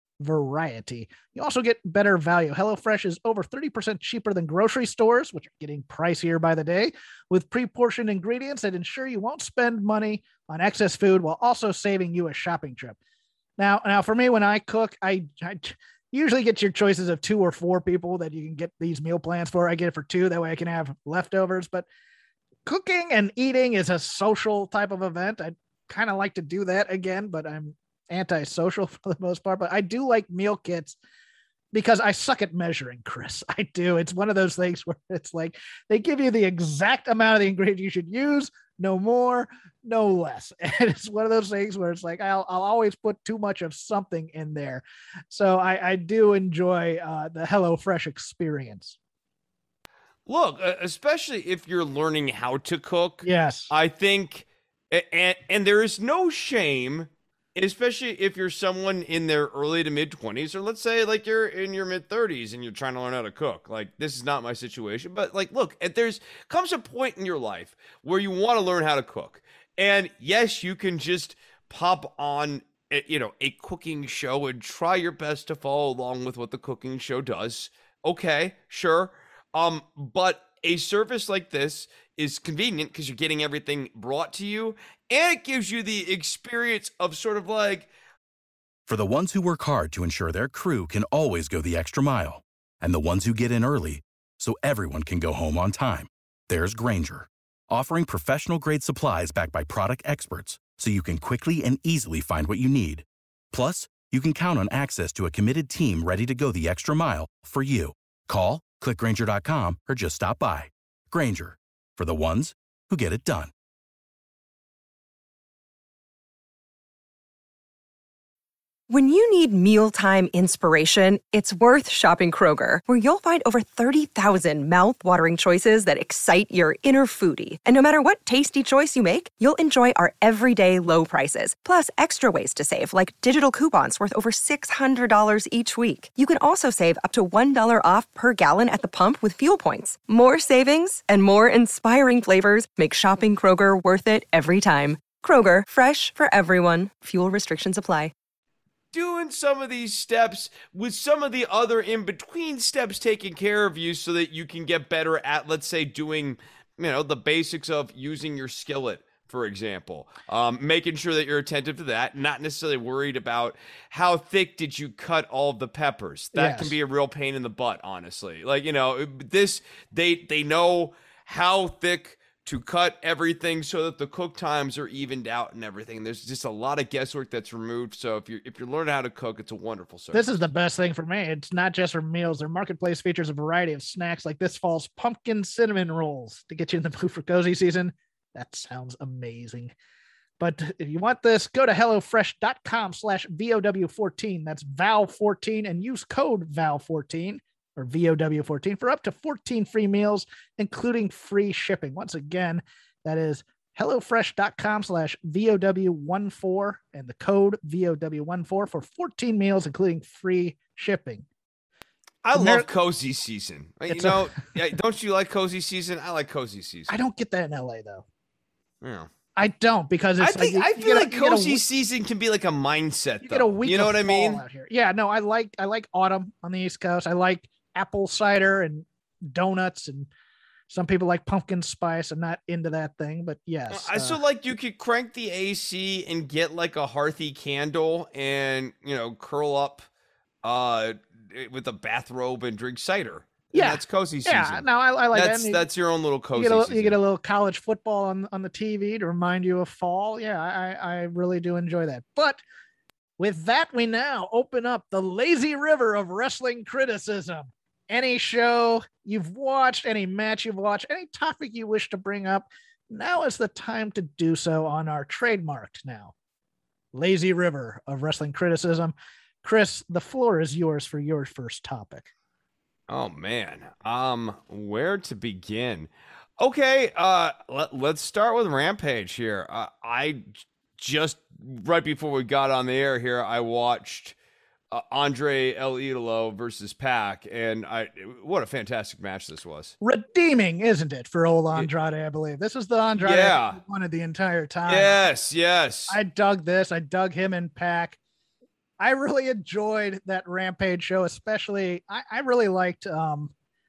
S3: variety. You also get better value. HelloFresh is over thirty percent cheaper than grocery stores, which are getting pricier by the day, with pre-portioned ingredients that ensure you won't spend money on excess food while also saving you a shopping trip. Now, now for me, when I cook, I, I usually get your choices of two or four people that you can get these meal plans for. I get it for two. That way I can have leftovers. But cooking and eating is a social type of event. I kind of like to do that again, but I'm antisocial for the most part. But I do like meal kits because I suck at measuring, Chris. I do. It's one of those things where it's like they give you the exact amount of the ingredient you should use, no more, no less. And it's one of those things where it's like I'll, I'll always put too much of something in there. So I, I do enjoy uh, the HelloFresh experience.
S4: Look, especially if you're learning how to cook.
S3: Yes.
S4: I think, and, and there is no shame, especially if you're someone in their early to mid twenties, or let's say like you're in your mid thirties and you're trying to learn how to cook. Like, this is not my situation, but like, look, there's comes a point in your life where you want to learn how to cook. And yes, you can just pop on, a, you know, a cooking show and try your best to follow along with what the cooking show does. Okay, sure. Um, but a service like this is convenient because you're getting everything brought to you, and it gives you the experience of sort of like...
S5: For the ones who work hard to ensure their crew can always go the extra mile, and the ones who get in early so everyone can go home on time, there's Grainger, offering professional-grade supplies backed by product experts so you can quickly and easily find what you need. Plus, you can count on access to a committed team ready to go the extra mile for you. Call, click Grainger dot com, or just stop by. Grainger, for the ones who get it done.
S6: When you need mealtime inspiration, it's worth shopping Kroger, where you'll find over thirty thousand mouth-watering choices that excite your inner foodie. And no matter what tasty choice you make, you'll enjoy our everyday low prices, plus extra ways to save, like digital coupons worth over six hundred dollars each week. You can also save up to one dollar off per gallon at the pump with fuel points. More savings and more inspiring flavors make shopping Kroger worth it every time. Kroger, fresh for everyone. Fuel restrictions apply.
S4: Doing some of these steps with some of the other in-between steps taking care of you so that you can get better at, let's say, doing, you know, the basics of using your skillet, for example. Um, making sure that you're attentive to that, not necessarily worried about how thick did you cut all of the peppers. That
S3: Yes.
S4: can be a real pain in the butt, honestly. Like, you know, this, they they know how thick to cut everything so that the cook times are evened out and everything. There's just a lot of guesswork that's removed. So if you're if you're learning how to cook, it's a wonderful service.
S3: This is the best thing for me. It's not just for meals. Their marketplace features a variety of snacks like this fall's pumpkin cinnamon rolls to get you in the mood for cozy season. That sounds amazing. But if you want this, go to HelloFresh.com slash VOW14. That's V O W fourteen and use code V O W fourteen or V O W fourteen for up to fourteen free meals, including free shipping. Once again, that is HelloFresh.com slash V O W fourteen and the code V O W fourteen for fourteen meals, including free shipping.
S4: I
S3: Amer-
S4: love cozy season. You
S3: It's
S4: know,
S3: a-
S4: yeah, don't you like cozy season? I like cozy season.
S3: I don't get that in L A though.
S4: Yeah.
S3: I don't because it's
S4: I think
S3: like you-
S4: I
S3: you
S4: feel
S3: get a-
S4: like
S3: you get a
S4: cozy
S3: week-
S4: season can be like a mindset.
S3: You
S4: though.
S3: get a week.
S4: You know
S3: of
S4: what I
S3: fall
S4: mean?
S3: out here. Yeah, no, I like I like autumn on the East Coast. I like apple cider and donuts, and some people like pumpkin spice. I'm not into that thing, but yes,
S4: I
S3: uh,
S4: so like you could crank the A C and get like a hearthy candle and you know curl up uh with a bathrobe and drink cider. And
S3: Yeah.
S4: that's cozy season.
S3: yeah. No, I, I like
S4: that's
S3: that. And
S4: that's your own little cozy
S3: you get, a,
S4: season.
S3: you get a little college football on on the T V to remind you of fall. Yeah, I I really do enjoy that. But with that, we now open up the lazy river of wrestling criticism. Any show you've watched, any match you've watched, any topic you wish to bring up, now is the time to do so on our trademarked now lazy river of wrestling criticism. Chris, the floor is yours for your first topic.
S4: Oh man, um, where to begin? Okay, uh, let, let's start with Rampage here. Uh, I just right before we got on the air here, I watched uh, Andre El Idolo versus Pac, and I what a fantastic match this was.
S3: Redeeming, isn't it, for old Andrade? I believe this is the Andrade
S4: Yeah.
S3: I wanted the entire time.
S4: Yes, yes.
S3: I dug this. I dug him and Pac. I really enjoyed that Rampage show, especially. I, I really liked. Um,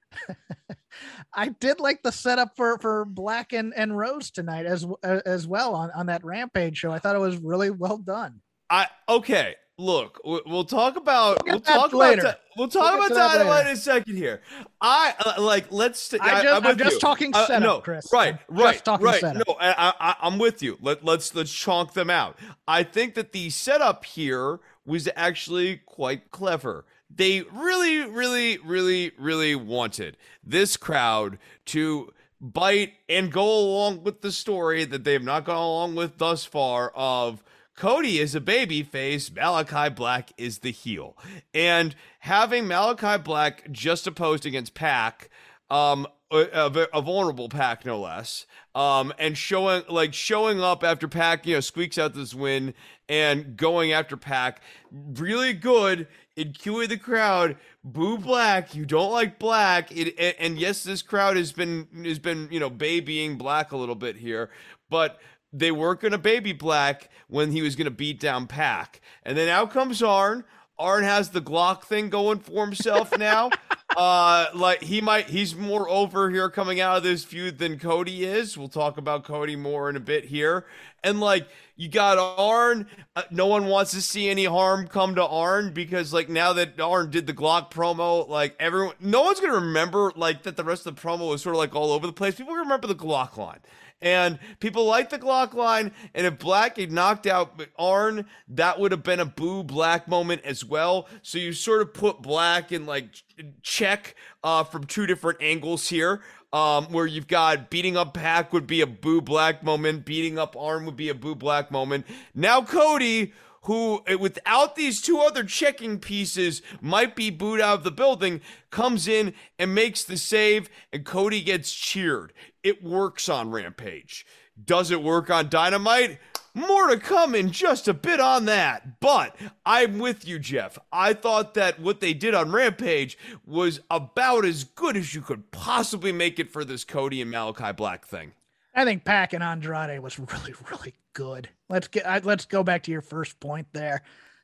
S3: I did like the setup for for Black and, and Rose tonight as as well on, on that Rampage show. I thought it was really well done.
S4: I okay. Look, we- we'll talk about
S3: We'll
S4: we'll
S3: get that
S4: talk
S3: later.
S4: about we'll talk
S3: We'll get
S4: about
S3: to that
S4: Dynamite
S3: later.
S4: in a second here. I uh, like let's.
S3: I just,
S4: I'm,
S3: I'm
S4: with
S3: just
S4: you.
S3: talking
S4: Uh,
S3: setup,
S4: no,
S3: Chris.
S4: right,
S3: I'm
S4: right,
S3: just talking
S4: right.
S3: setup.
S4: No, I, I, I'm with you. Let let's let's chonk them out. I think that the setup here was actually quite clever. They really, really, really, really wanted this crowd to bite and go along with the story that they have not gone along with thus far of Cody is a baby face, Malachi Black is the heel. And having Malachi Black just opposed against Pac, um, a, a, a vulnerable Pac no less, um, and showing like showing up after Pac, you know, squeaks out this win and going after Pac, really good in cueing the crowd. Boo Black, you don't like Black. It, and, and yes, this crowd has been has been you know babying Black a little bit here, but they weren't going to baby Black when he was going to beat down Pac. And then out comes Arn. Arn has the Glock thing going for himself now. uh, like he might, he's more over here coming out of this feud than Cody is. We'll talk about Cody more in a bit here. And like, you got Arn. Uh, no one wants to see any harm come to Arn because like now that Arn did the Glock promo, like everyone, no one's going to remember like that the rest of the promo was sort of like all over the place. People remember the Glock line. And people like the Glock line, and if Black had knocked out Arn, that would have been a boo Black moment as well. So you sort of put Black in like check uh, from two different angles here, um, where you've got beating up Pac would be a boo Black moment, beating up Arn would be a boo Black moment. Now Cody, who without these two other checking pieces might be booed out of the building, comes in and makes the save, and Cody gets cheered. It works on Rampage. Does it work on Dynamite? More to come in just a bit on that. But I'm with you, Jeff. I thought that what they did on Rampage was about as good as you could possibly make it for this Cody and Malachi Black thing.
S3: I think Pac and Andrade was really, really good. Let's get. I, let's go back to your first point there.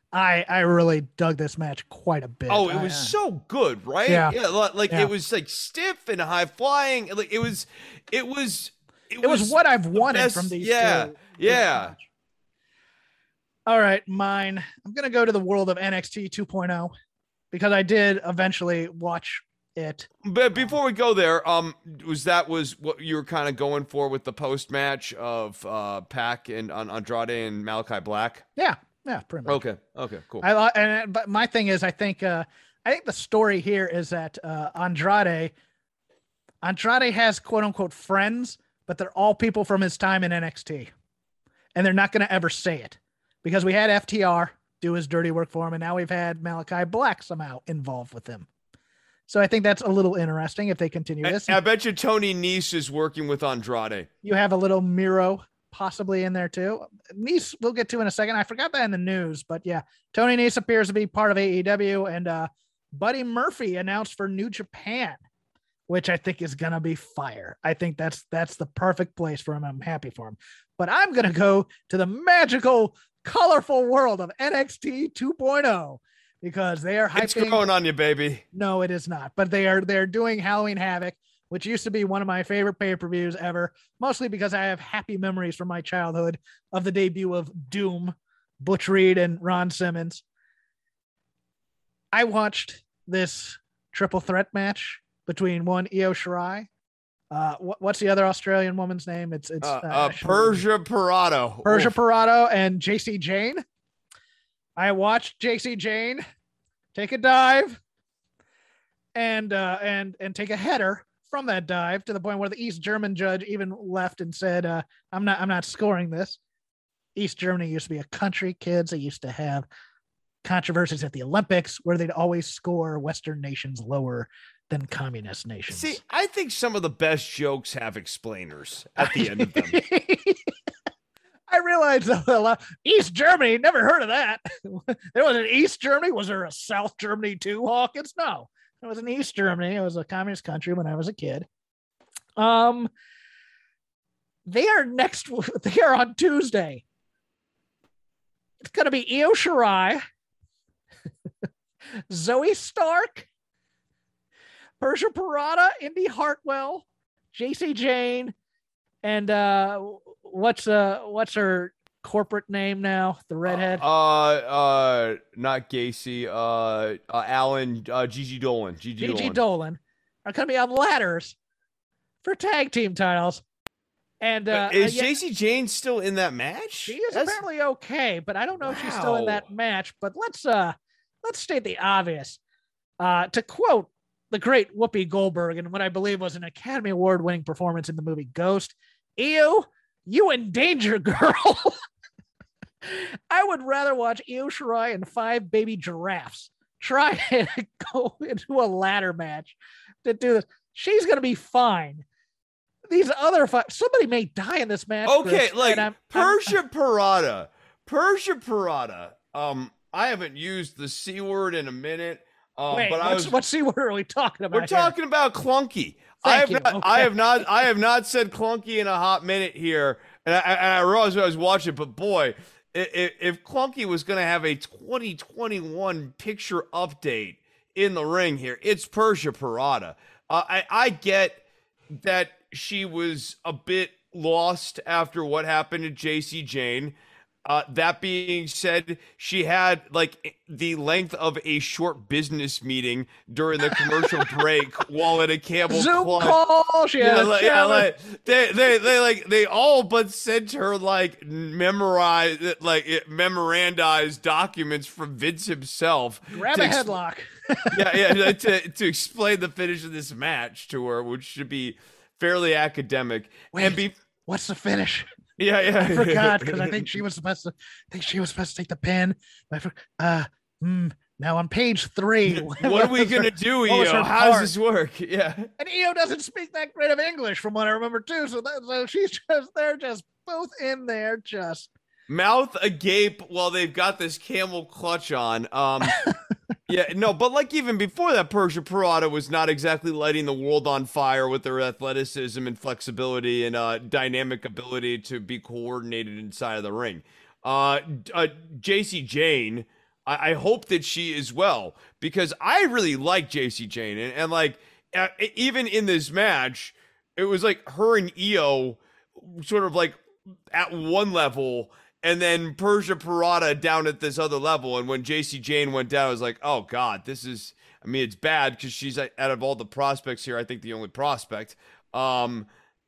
S3: I I really dug this match quite a bit.
S4: Oh, it
S3: I,
S4: was
S3: uh,
S4: so good, right?
S3: Yeah.
S4: yeah like
S3: Yeah.
S4: it was like stiff and high flying. Like it was, it was,
S3: It was what I've wanted
S4: best-
S3: from these.
S4: yeah,
S3: two.
S4: yeah.
S3: All right, mine. I'm gonna go to the world of N X T two point oh because I did eventually watch it.
S4: But before we go there, um, was that was what you were kind of going for with the post match of uh Pac and on Andrade and Malachi Black?
S3: Yeah, yeah, pretty much.
S4: Okay, okay, cool.
S3: I li- and but my thing is, I think uh, I think the story here is that uh, Andrade Andrade has quote unquote friends, but they're all people from his time in N X T, and they're not going to ever say it because we had F T R do his dirty work for him, and now we've had Malachi Black somehow involved with him. So I think that's a little interesting if they continue this.
S4: I, I bet you Tony Nese is working with Andrade.
S3: You have a little Miro possibly in there too. Nese we'll get to in a second. I forgot that in the news, but yeah, Tony Nese appears to be part of A E W, and uh, Buddy Murphy announced for New Japan, which I think is going to be fire. I think that's that's the perfect place for him. I'm happy for him. But I'm going to go to the magical, colorful world of N X T two point oh because they are hyping.
S4: It's growing on you, baby.
S3: No, it is not. But they are they're doing Halloween Havoc, which used to be one of my favorite pay-per-views ever, mostly because I have happy memories from my childhood of the debut of Doom, Butch Reed, and Ron Simmons. I watched this triple threat match between one Io Shirai. Uh, what, what's the other Australian woman's name? It's it's
S4: uh,
S3: uh,
S4: uh, Persia Parado.
S3: Persia
S4: Oof.
S3: Parado and J C Jane. I watched J C Jane take a dive and uh, and and take a header from that dive to the point where the East German judge even left and said, uh, "I'm not I'm not scoring this." East Germany used to be a country, kids. They used to have controversies at the Olympics where they'd always score Western nations lower than communist nations.
S4: See, I think some of the best jokes have explainers at the end of them.
S3: I realized that East Germany, never heard of that. There was an East Germany. Was there a South Germany too, Hawkins? No, it was an East Germany. It was a communist country when I was a kid. Um, they are next. They are on Tuesday. It's going to be Io Shirai, Zoe Stark, Persia Parada, Indy Hartwell, J C Jane, and uh, what's uh what's her corporate name now? The redhead.
S4: Uh, uh, not Gacy. Uh, uh Alan. Uh, Gigi Dolan. Gigi,
S3: Gigi
S4: Dolan.
S3: Dolan are going to be on ladders for tag team titles. And uh,
S4: is
S3: uh, yeah,
S4: J C Jane still in that match?
S3: she is
S4: That's...
S3: apparently okay, but I don't know if she's still in
S4: Wow.
S3: that match. But let's uh let's state the obvious. Uh, to quote the great Whoopi Goldberg in what I believe was an Academy Award winning performance in the movie Ghost, Io, you in danger, girl. I would rather watch Io Shirai and five baby giraffes try and go into a ladder match to do this. She's going to be fine. These other five, somebody may die in this match.
S4: Okay,
S3: Chris,
S4: like
S3: I'm,
S4: Persia
S3: I'm,
S4: Parada. Persia Parada. Um, I haven't used the C word in a minute. Um,
S3: wait,
S4: but I
S3: what's,
S4: was,
S3: what C word are we talking about?
S4: we're talking
S3: here?
S4: about clunky. I have
S3: you.
S4: not,
S3: Okay.
S4: I have not, I have not said clunky in a hot minute here, and I, and I realized when I was watching, but boy, if, if Clunky was going to have a twenty twenty-one picture update in the ring here, it's Persia Parada. Uh, I, I get that she was a bit lost after what happened to J C Jane. Uh, that being said, she had like the length of a short business meeting during the commercial break while at a Camel
S3: Zoom
S4: Club.
S3: call. She
S4: Yeah,
S3: had
S4: like,
S3: a
S4: yeah,
S3: challenge.
S4: like they, they, they, like they all but sent her like memorize, like it, memorandized documents from Vince himself.
S3: Grab
S4: to
S3: a
S4: ex-
S3: headlock.
S4: yeah, yeah, to to explain the finish of this match to her, which should be fairly academic.
S3: Wait,
S4: and be
S3: what's the finish?
S4: yeah, yeah,
S3: I forgot because I think she was supposed to. I think she was supposed to take the pin. I for, uh, hmm, now on page three.
S4: What are we
S3: was
S4: gonna
S3: her-
S4: do,
S3: what was
S4: Io?
S3: her
S4: How does
S3: part?
S4: this work? Yeah.
S3: And Io doesn't speak that great of English, from what I remember too. So, that, so she's just they're just both in there, just
S4: Mouth agape while they've got this camel clutch on. Um, yeah, no, but like even before that, Persia Parada was not exactly lighting the world on fire with their athleticism and flexibility and uh, dynamic ability to be coordinated inside of the ring. Uh, uh, J C Jane, I-, I hope that she is well, because I really like J C Jane. And, and like, uh, even in this match, it was like her and Io sort of like at one level, and then Persia Parada down at this other level. And when J C Jane went down, I was like, oh God, this is, I mean, it's bad because she's, out of all the prospects here, I think the only prospect. Um,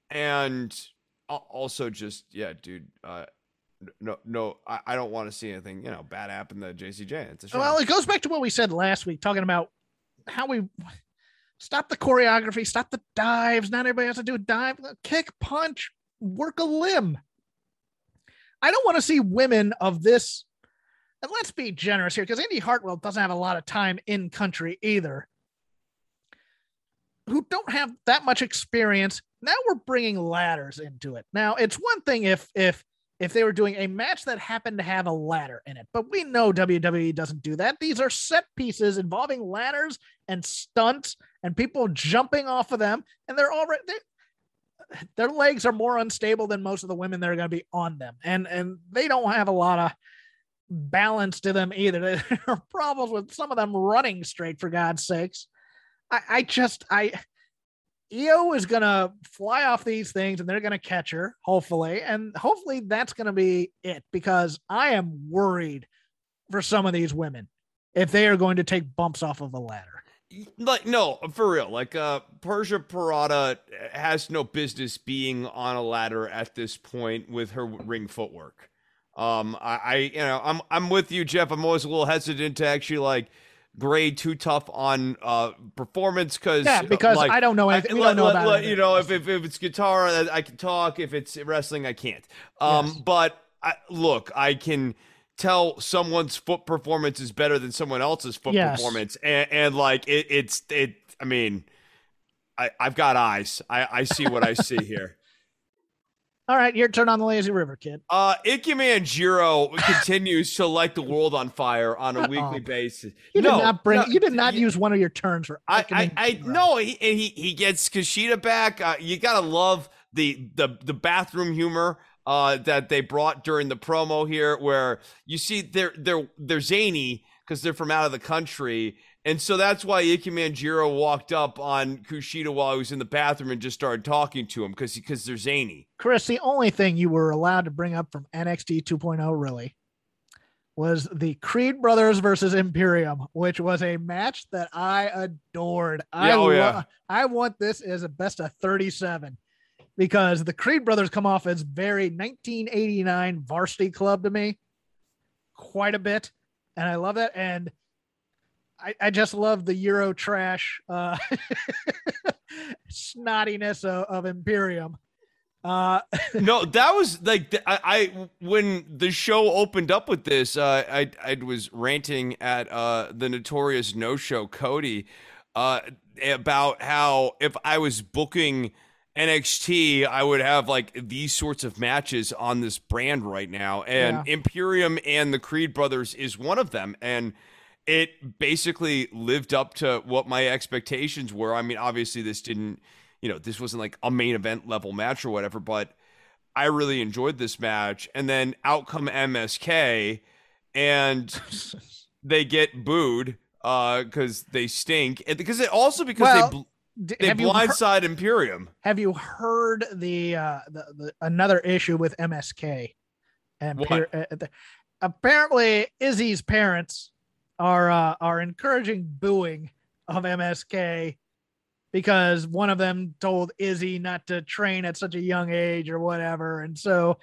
S4: and also just, yeah, dude, uh, no, no, I, I don't want to see anything, you know, bad happen to J C Jane. It's a shame.
S3: well. It goes back to what we said last week, talking about how we stop the choreography, stop the dives. Not everybody has to do a dive, kick, punch, work a limb. I don't want to see women of this, and let's be generous here, because Indy Hartwell doesn't have a lot of time in country either, who don't have that much experience. Now we're bringing ladders into it. Now it's one thing if if if they were doing a match that happened to have a ladder in it, but we know W W E doesn't do that. These are set pieces involving ladders and stunts and people jumping off of them, and they're already they, their legs are more unstable than most of the women that are going to be on them, and and they don't have a lot of balance to them either. There are problems with some of them running straight, for God's sakes. I, I just I. Io is going to fly off these things and they're going to catch her, hopefully. And hopefully that's going to be it, because I am worried for some of these women if they are going to take bumps off of a ladder.
S4: Like, no, for real. Like, uh, Persia Pirotta has no business being on a ladder at this point with her ring footwork. Um, I, I you know, I'm, I'm with you, Jeff. I'm always a little hesitant to actually, like, grade too tough on uh performance, because
S3: yeah because
S4: like,
S3: I don't know anything.
S4: I,
S3: we don't know
S4: let,
S3: about
S4: let,
S3: it.
S4: You know, if, if if it's guitar I can talk, if it's wrestling I can't. Um yes. But I, look, I can tell someone's foot performance is better than someone else's foot yes. performance, and, and like it, it's it I mean I I've got eyes. I I see what I see here.
S3: All right, your turn on the Lazy River, kid.
S4: Uh, Ikeman Jiro continues to light the world on fire on a weekly
S3: oh,
S4: basis.
S3: You
S4: no,
S3: did not bring.
S4: No,
S3: you did not
S4: he,
S3: use one of your turns for.
S4: I, I, I no. He, he he gets Kushida back. Uh, you gotta love the the the bathroom humor uh that they brought during the promo here, where you see they're they're they're zany because they're from out of the country. And so that's why Ikeman Jiro walked up on Kushida while he was in the bathroom and just started talking to him, because because they're zany.
S3: Chris, the only thing you were allowed to bring up from N X T two point oh really was the Creed Brothers versus Imperium, which was a match that I adored. I
S4: yeah, oh,
S3: lo-
S4: yeah.
S3: I want this as a best of thirty-seven, because the Creed Brothers come off as very nineteen eighty-nine Varsity Club to me quite a bit, and I love that. And I, I just love the Euro trash uh, snottiness of, of Imperium. Uh,
S4: no, that was like I, I when the show opened up with this, uh, I I was ranting at uh, the notorious No Show Cody uh, about how if I was booking N X T, I would have like these sorts of matches on this brand right now, and yeah. Imperium and the Creed Brothers is one of them, and it basically lived up to what my expectations were. I mean, obviously this didn't, you know, this wasn't like a main event level match or whatever, but I really enjoyed this match. And then out come M S K and they get booed uh, because they stink. And because it also because well, they, they blindside heard, Imperium.
S3: Have you heard the, uh, the, the another issue with M S K? And per, uh, the, apparently Izzy's parents are uh, are encouraging booing of M S K because one of them told Izzy not to train at such a young age or whatever. And so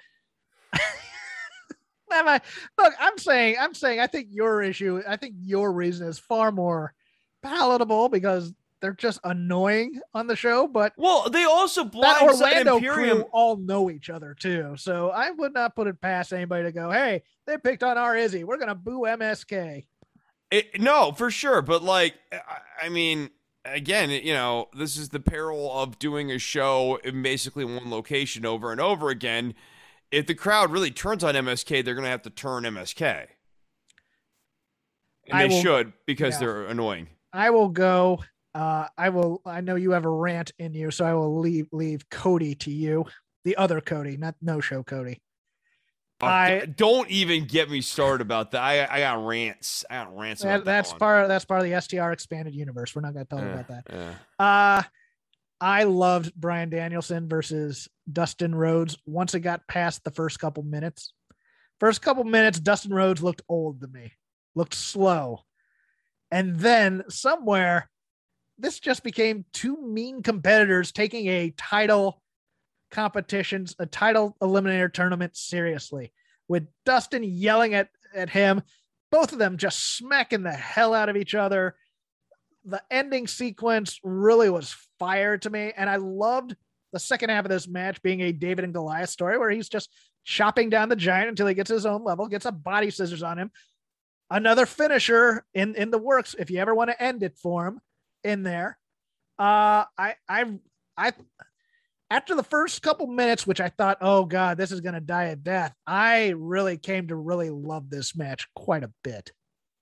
S3: look, I'm saying, I'm saying, I think your issue, I think your reason is far more palatable because they're just annoying on the show. But
S4: well, they also
S3: that Orlando Imperium crew all know each other too. So I would not put it past anybody to go, hey, they picked on our Izzy, we're going to boo M S K.
S4: It, no, for sure. But like, I, I mean, again, you know, this is the peril of doing a show in basically one location over and over again. If the crowd really turns on M S K, they're going to have to turn M S K. And I they will, should, because yeah. they're annoying.
S3: I will go. Uh, I will. I know you have a rant in you, so I will leave, leave Cody to you. The other Cody, not No Show Cody.
S4: Uh, I don't even get me started about that. I I got rants. I got rants. That, about
S3: that's
S4: that
S3: part. That's part of the S T R expanded universe. We're not going to talk uh, about that.
S4: Uh.
S3: uh I loved Bryan Danielson versus Dustin Rhodes. Once it got past the first couple minutes, first couple minutes, Dustin Rhodes looked old to me. Looked slow, and then somewhere, this just became two mean competitors taking a title competitions, a title eliminator tournament seriously, with Dustin yelling at, at him, both of them just smacking the hell out of each other. The ending sequence really was fire to me. And I loved the second half of this match being a David and Goliath story where he's just chopping down the Giant until he gets his own level, gets a body scissors on him. Another finisher in, in the works. If you ever want to end it for him in there. Uh, I, I, I, after the first couple minutes, which I thought, oh God, this is going to die a death. I really came to really love this match quite a bit.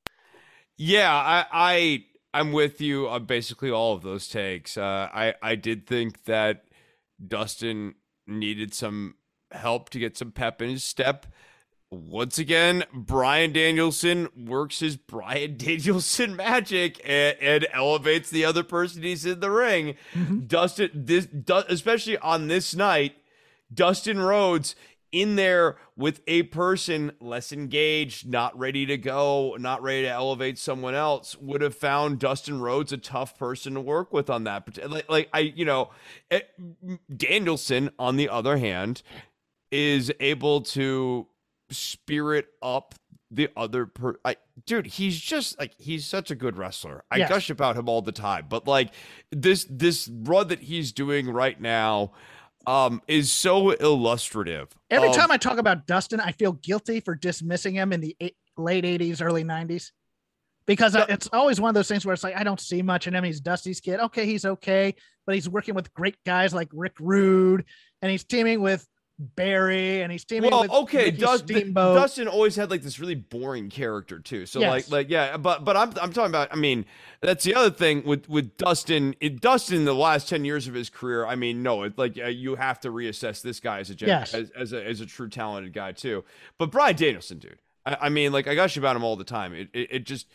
S4: Yeah, I, I I'm with you on basically all of those takes. Uh, I I did think that Dustin needed some help to get some pep in his step. Once again, Bryan Danielson works his Bryan Danielson magic and, and elevates the other person he's in the ring. Mm-hmm. Dustin, this especially on this night, Dustin Rhodes in there with a person less engaged, not ready to go, not ready to elevate someone else, would have found Dustin Rhodes a tough person to work with on that. Like, like I, you know, it, Danielson, on the other hand, is able to spirit up the other per I, dude, he's just like, he's such a good wrestler. I yes. gush about him all the time, but like this, this run that he's doing right now um, is so illustrative.
S3: Every
S4: of,
S3: time I talk about Dustin, I feel guilty for dismissing him in the eight, late eighties, early nineties, because uh, it's always one of those things where it's like, I don't see much in him. He's Dusty's kid. Okay. He's okay. But he's working with great guys like Rick Rude, and he's teaming with Barry, and he's teaming
S4: well,
S3: with
S4: okay.
S3: Dust,
S4: Steamboat. Dustin always had like this really boring character too. So yes. like, like yeah, but but I'm I'm talking about. I mean, that's the other thing with with Dustin. It, Dustin, the last ten years of his career. I mean, no, it's like uh, you have to reassess this guy as a gen-
S3: yes.
S4: as as a as a true talented guy too. But Bryan Danielson, dude. I, I mean, like I gush about him all the time. It, it it just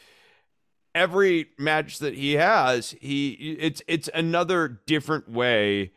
S4: every match that he has, he it's it's another different way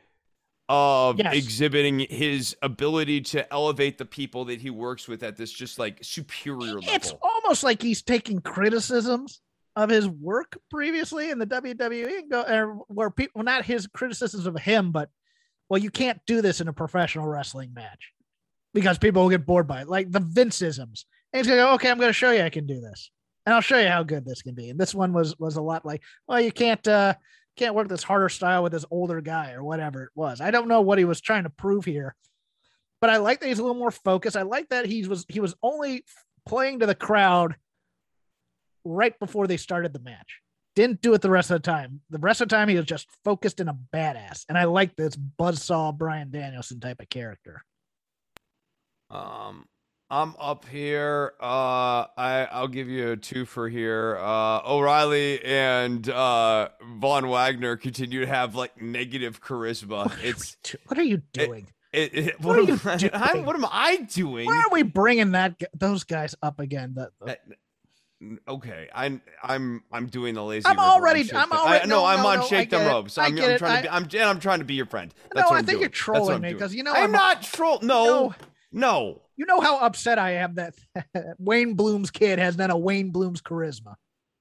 S4: of yes. exhibiting his ability to elevate the people that he works with at this just like superior level.
S3: It's almost like he's taking criticisms of his work previously in the W W E and go, or where people, well, not his criticisms of him, but well, you can't do this in a professional wrestling match because people will get bored by it. Like the Vince-isms. And he's gonna go, okay, I'm going to show you I can do this, and I'll show you how good this can be. And this one was was a lot like, well, you can't. uh can't work this harder style with this older guy or whatever it was. I don't know what he was trying to prove here, but I like that he's a little more focused. I like that he was, he was only playing to the crowd right before they started the match. Didn't do it the rest of the time. The rest of the time he was just focused and a badass. And I like this buzzsaw Bryan Danielson type of character.
S4: Um, I'm up here. Uh, I, I'll give you a two for here. Uh, O'Reilly and uh, Von Wagner continue to have like negative charisma.
S3: What
S4: it's
S3: are what are you doing?
S4: It, it, it,
S3: what,
S4: what,
S3: are
S4: am I,
S3: doing?
S4: I'm, what am I doing?
S3: Why are we bringing that those guys up again? The, the...
S4: Okay, I'm I'm I'm doing the lazy.
S3: I'm already. I'm already.
S4: I, no,
S3: no,
S4: I'm
S3: no,
S4: on
S3: no,
S4: shake them ropes. I'm, I'm trying
S3: I,
S4: to be. I'm, I'm trying to be your friend. That's
S3: no,
S4: what
S3: I
S4: I'm
S3: think
S4: doing.
S3: you're trolling me because you know
S4: I'm,
S3: I'm
S4: not troll. No,
S3: no,
S4: no.
S3: You know how upset I am that Wayne Bloom's kid has none of Wayne Bloom's charisma.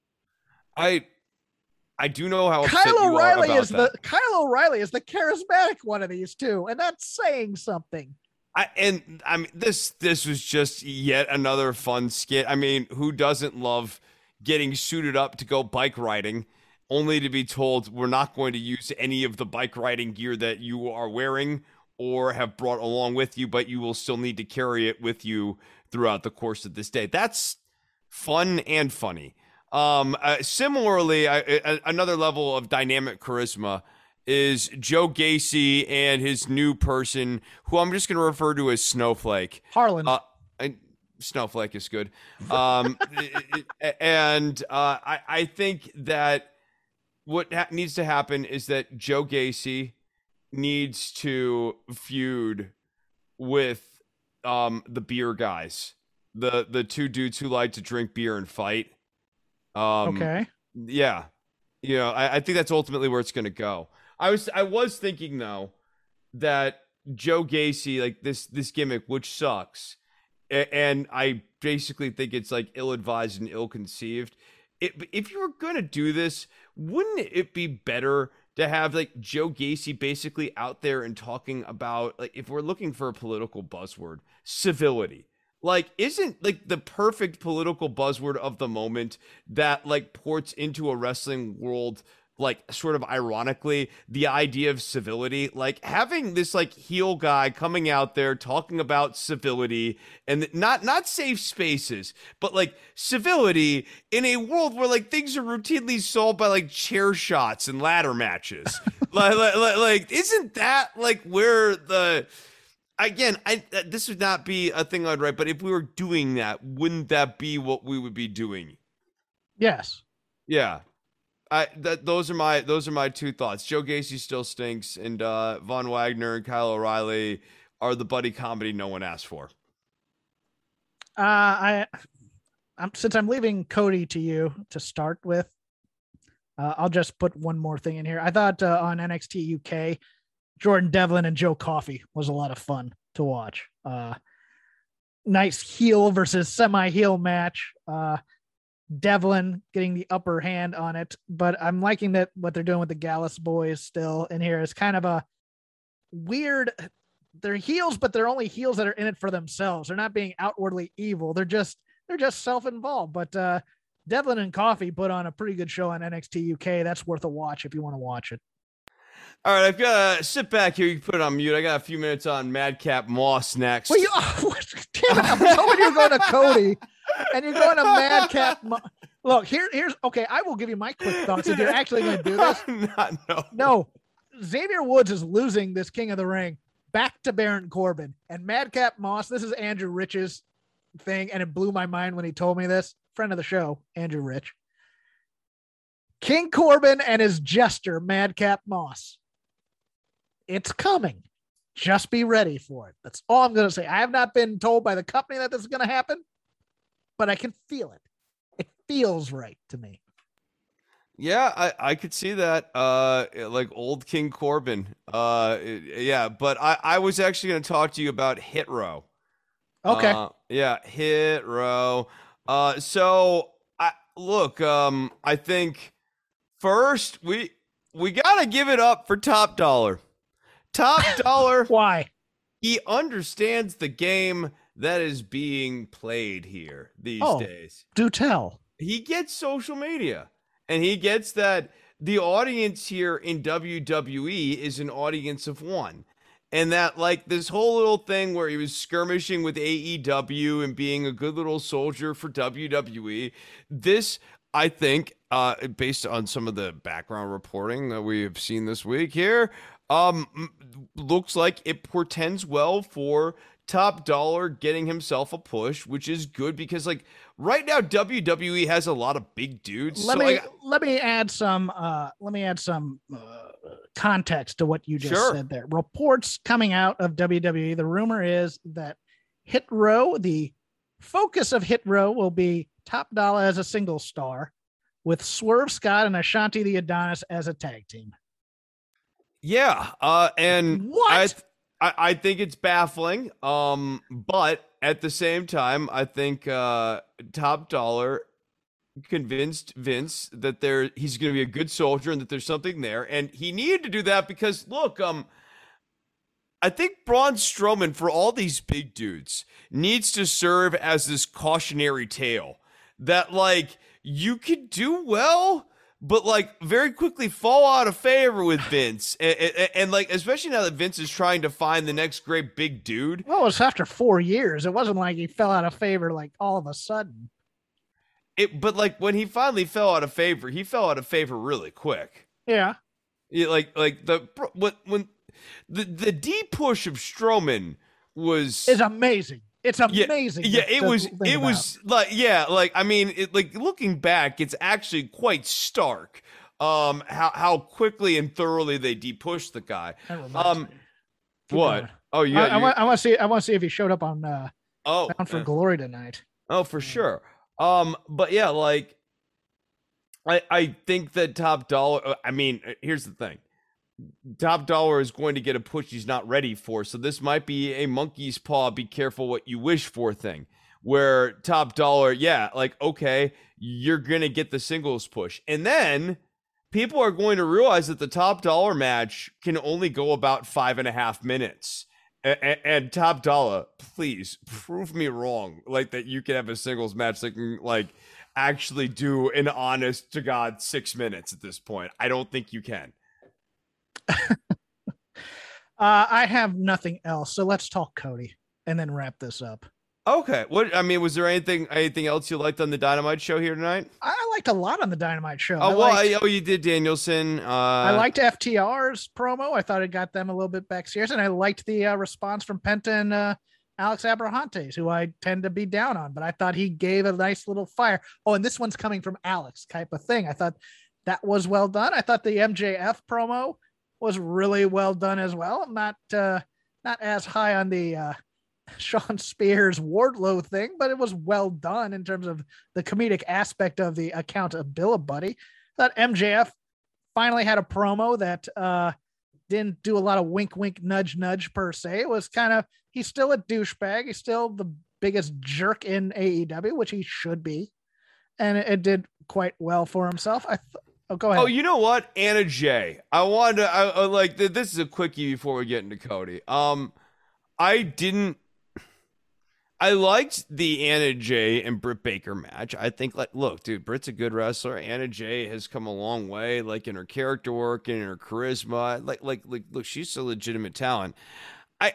S4: I I do know how upset
S3: Kyle
S4: you
S3: O'Reilly
S4: are about
S3: is
S4: that.
S3: the Kyle O'Reilly is the charismatic one of these two, and that's saying something.
S4: I and I mean this this was just yet another fun skit. I mean, who doesn't love getting suited up to go bike riding, only to be told we're not going to use any of the bike riding gear that you are wearing or have brought along with you, but you will still need to carry it with you throughout the course of this day. That's fun and funny. Um, uh, similarly, I, I, another level of dynamic charisma is Joe Gacy and his new person, who I'm just going to refer to as Snowflake.
S3: Harlan.
S4: Uh, I, Snowflake is good. Um, and uh, I, I think that what ha- needs to happen is that Joe Gacy needs to feud with um, the beer guys, the the two dudes who like to drink beer and fight. Um,
S3: okay.
S4: Yeah. You know, I, I think that's ultimately where it's going to go. I was I was thinking though that Joe Gacy, like this this gimmick, which sucks, a- and I basically think it's like ill-advised and ill-conceived. It, if you were going to do this, wouldn't it be better to have like Joe Gacy basically out there and talking about, like, if we're looking for a political buzzword, civility? Like, isn't like the perfect political buzzword of the moment that like ports into a wrestling world like sort of ironically, the idea of civility, like having this like heel guy coming out there talking about civility and not not safe spaces, but like civility in a world where like things are routinely solved by like chair shots and ladder matches. like, like, like, like, isn't that like where the again? I this would not be a thing I'd write, but if we were doing that, wouldn't that be what we would be doing?
S3: Yes.
S4: Yeah. I that those are my those are my two thoughts. Joe Gacy still stinks, and uh, Von Wagner and Kyle O'Reilly are the buddy comedy no one asked for.
S3: Uh, I, I'm since I'm leaving Cody to you to start with, uh, I'll just put one more thing in here. I thought uh, on N X T U K, Jordan Devlin and Joe Coffey was a lot of fun to watch. Uh, nice heel versus semi-heel match. Uh, Devlin getting the upper hand on it, but I'm liking that what they're doing with the Gallus boys still in here is kind of a weird. They're heels, but they're only heels that are in it for themselves. They're not being outwardly evil. They're just they're just self-involved. But uh, Devlin and Coffey put on a pretty good show on N X T U K. That's worth a watch if you want to watch it.
S4: All right, I've got to sit back here. You can put it on mute. I got a few minutes on Madcap Moss next.
S3: Well, you, oh, damn it! I was hoping you were going to Cody. And you're going to Madcap. Mo- Look, here, here's okay. I will give you my quick thoughts if you're actually going to do this.
S4: Not, no.
S3: no, Xavier Woods is losing this King of the Ring back to Baron Corbin and Madcap Moss. This is Andrew Rich's thing, and it blew my mind when he told me this. Friend of the show, Andrew Rich. King Corbin and his jester, Madcap Moss. It's coming. Just be ready for it. That's all I'm going to say. I have not been told by the company that this is going to happen, but I can feel it. It feels right to me.
S4: Yeah, I, I could see that. Uh, like old King Corbin. Uh, yeah, but I, I was actually going to talk to you about Hit Row.
S3: Okay.
S4: Uh, yeah, Hit Row. Uh, so I look. Um, I think first we we got to give it up for Top Dollar. Top Dollar.
S3: Why?
S4: He understands the game that is being played here these
S3: oh,
S4: days.
S3: Do tell.
S4: He gets social media, and he gets that the audience here in W W E is an audience of one. And that like this whole little thing where he was skirmishing with A E W and being a good little soldier for W W E. This, I think, uh, based on some of the background reporting that we have seen this week here, um, looks like it portends well for Top Dollar getting himself a push, which is good because like right now W W E has a lot of big dudes.
S3: Let
S4: so,
S3: me
S4: like,
S3: let me add some uh let me add some uh, context to what you just
S4: Sure.
S3: said there. Reports coming out of W W E, the rumor is that Hit Row, the focus of Hit Row will be Top Dollar as a single star with Swerve Scott and Ashanti the Adonis as a tag team.
S4: yeah, uh, and
S3: What?
S4: I, th- I I think it's baffling. Um, but at the same time, I think uh, Top Dollar convinced Vince that there he's going to be a good soldier and that there's something there, and he needed to do that because look, um, I think Braun Strowman, for all these big dudes, needs to serve as this cautionary tale that like you could do well, but like very quickly fall out of favor with Vince, and, and, and like especially now that Vince is trying to find the next great big dude.
S3: Well, it was after four years. It wasn't like he fell out of favor like all of a sudden.
S4: It, but like when he finally fell out of favor, he fell out of favor really quick.
S3: Yeah.
S4: Yeah, like like the when when the the D push of Strowman was
S3: It's amazing. It's
S4: yeah,
S3: amazing.
S4: Yeah,
S3: to-
S4: it
S3: to
S4: was
S3: think
S4: it
S3: about.
S4: was like yeah, like I mean, it, like looking back, it's actually quite stark. Um, how how quickly and thoroughly they depushed the guy.
S3: That reminds
S4: Um,
S3: me. Keep
S4: what?
S3: going.
S4: Oh yeah,
S3: I, I want I want to see I want to see if he showed up on uh
S4: oh
S3: Bound for
S4: uh,
S3: Glory tonight.
S4: oh for sure. Um, but yeah, like I I think that Top Dollar. I mean, here's the thing. Top Dollar is going to get a push he's not ready for. So this might be a monkey's paw, be careful what you wish for thing. Where Top Dollar, yeah, like, okay, you're going to get the singles push. And then people are going to realize that the Top Dollar match can only go about five and a half minutes. And, and Top Dollar, please prove me wrong. Like that you can have a singles match that can, like, actually do an honest to God six minutes at this point. I don't think you can.
S3: uh, I have nothing else, so let's talk Cody and then wrap this up.
S4: Okay. What I mean, was there anything anything else you liked on the Dynamite show here tonight?
S3: I liked a lot on the Dynamite show.
S4: Oh,
S3: I
S4: well,
S3: liked,
S4: I, oh, you did Danielson. Uh,
S3: I liked F T R's promo. I thought it got them a little bit backstairs, and I liked the uh, response from Penta and uh, Alex Abrahantes, who I tend to be down on, but I thought he gave a nice little fire. Oh, and this one's coming from Alex type of thing. I thought that was well done. I thought the M J F promo was really well done as well. I'm not uh, not as high on the uh, Sean Spears Wardlow thing, but it was well done in terms of the comedic aspect of the accountability. That M J F finally had a promo that uh, didn't do a lot of wink, wink, nudge, nudge per se. It was kind of, he's still a douchebag. He's still the biggest jerk in A E W, which he should be. And it, it did quite well for himself. I th- oh, go ahead.
S4: Oh, you know what? Anna Jay. I wanted to, I, I like, this is a quickie before we get into Cody. Um, I didn't, I liked the Anna Jay and Britt Baker match. I think, like, look, dude, Britt's a good wrestler. Anna Jay has come a long way, like in her character work and in her charisma. Like, like, like, look, she's a legitimate talent. I,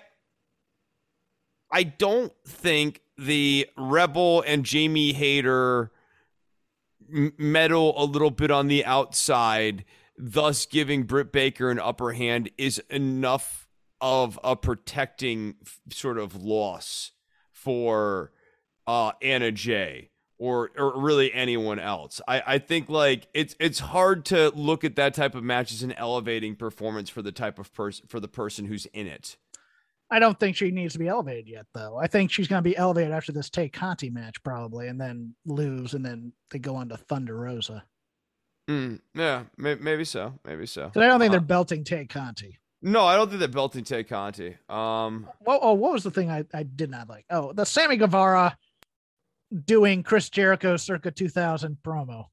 S4: I don't think the Rebel and Jamie Hayter m- meddle a little bit on the outside, thus giving Britt Baker an upper hand, is enough of a protecting sort of loss for uh, Anna Jay or or really anyone else. I, I think like it's it's hard to look at that type of match as an elevating performance for the type of person for the person who's in it.
S3: I don't think she needs to be elevated yet, though. I think she's going to be elevated after this Tay Conti match probably, and then lose, and then they go on to Thunder Rosa.
S4: Mm, yeah, may, maybe so, maybe so.
S3: But I don't think
S4: uh,
S3: they're belting Tay Conti.
S4: No, I don't think they're belting Tay Conti. Um,
S3: Well, oh, what was the thing I, I did not like? Oh, the Sammy Guevara doing Chris Jericho circa two thousand promo.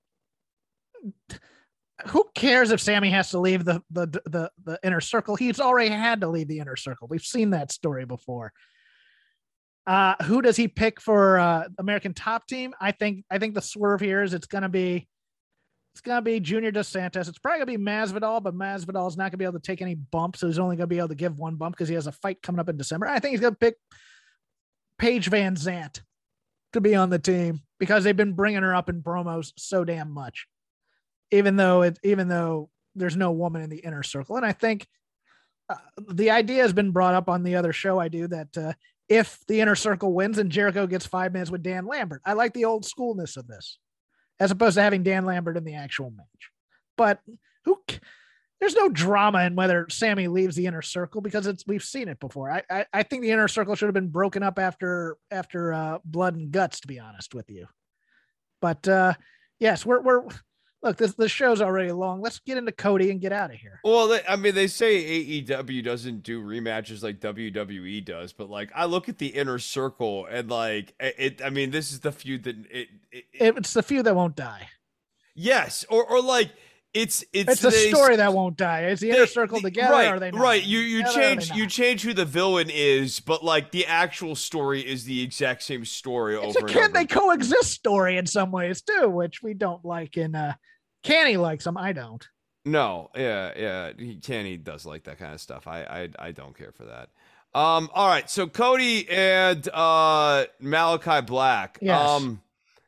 S3: Who cares if Sammy has to leave the, the, the, the inner circle? He's already had to leave the inner circle. We've seen that story before. Uh, who does he pick for uh, American Top Team? I think, I think the swerve here is it's going to be, It's going to be Junior Dos Santos. It's probably going to be Masvidal, but Masvidal is not going to be able to take any bumps. So he's only going to be able to give one bump because he has a fight coming up in December. I think he's going to pick Paige Van Zant to be on the team because they've been bringing her up in promos so damn much, even though it, even though there's no woman in the inner circle. And I think uh, the idea has been brought up on the other show I do that uh, if the inner circle wins and Jericho gets five minutes with Dan Lambert, I like the old schoolness of this, as opposed to having Dan Lambert in the actual match. But who? There's no drama in whether Sammy leaves the inner circle because it's we've seen it before. I I, I think the inner circle should have been broken up after after uh, Blood and Guts, to be honest with you. But uh, yes, we're we're look. This the show's already long. Let's get into Cody and get out of here.
S4: Well, they, I mean, they say A E W doesn't do rematches like W W E does, but like I look at the inner circle and like it. I mean, this is the feud that it. it, it
S3: It's the feud that won't die.
S4: yes, or or like it's it's
S3: It's the
S4: they,
S3: story that won't die. Is the inner
S4: they-
S3: circle
S4: they-
S3: together?
S4: Right,
S3: Or are they not?
S4: right. You you
S3: Together, or are they
S4: change
S3: not?
S4: you change who the villain is, but like the actual story is the exact same story
S3: It's
S4: over
S3: a
S4: and
S3: can
S4: over.
S3: they coexist story in some ways too, which we don't like in uh Canny likes them. I don't.
S4: No, yeah, yeah. He Kenny does like that kind of stuff. I, I, I don't care for that. Um, all right. So Cody and uh Malachi Black.
S3: Yes.
S4: Um.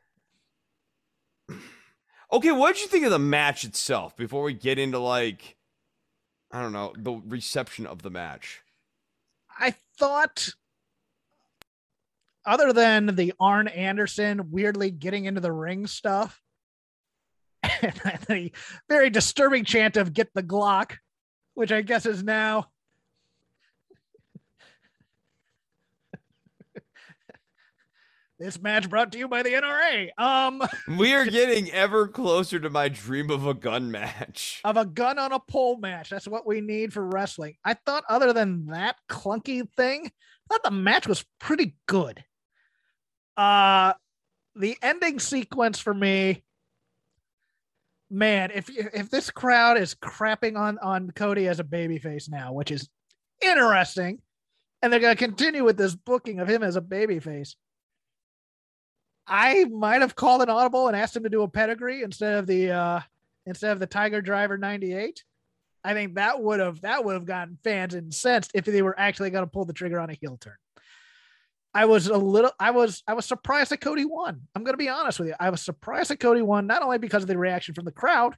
S4: Okay, what did you think of the match itself? Before we get into like, I don't know, the reception of the match.
S3: I thought, other than the Arn Anderson weirdly getting into the ring stuff, and the very disturbing chant of "Get the Glock," which I guess is now this match brought to you by the N R A. Um,
S4: We are getting ever closer to my dream of a gun match.
S3: of a gun on a pole match. That's what we need for wrestling. I thought, other than that clunky thing, I thought the match was pretty good. Uh, the ending sequence for me, man, if if this crowd is crapping on on Cody as a babyface now, which is interesting, and they're going to continue with this booking of him as a babyface, I might have called an audible and asked him to do a pedigree instead of the uh, instead of the Tiger Driver ninety-eight. I think that would have that would have gotten fans incensed if they were actually going to pull the trigger on a heel turn. I was a little, I was, I was surprised that Cody won. I'm going to be honest with you. I was surprised that Cody won, not only because of the reaction from the crowd,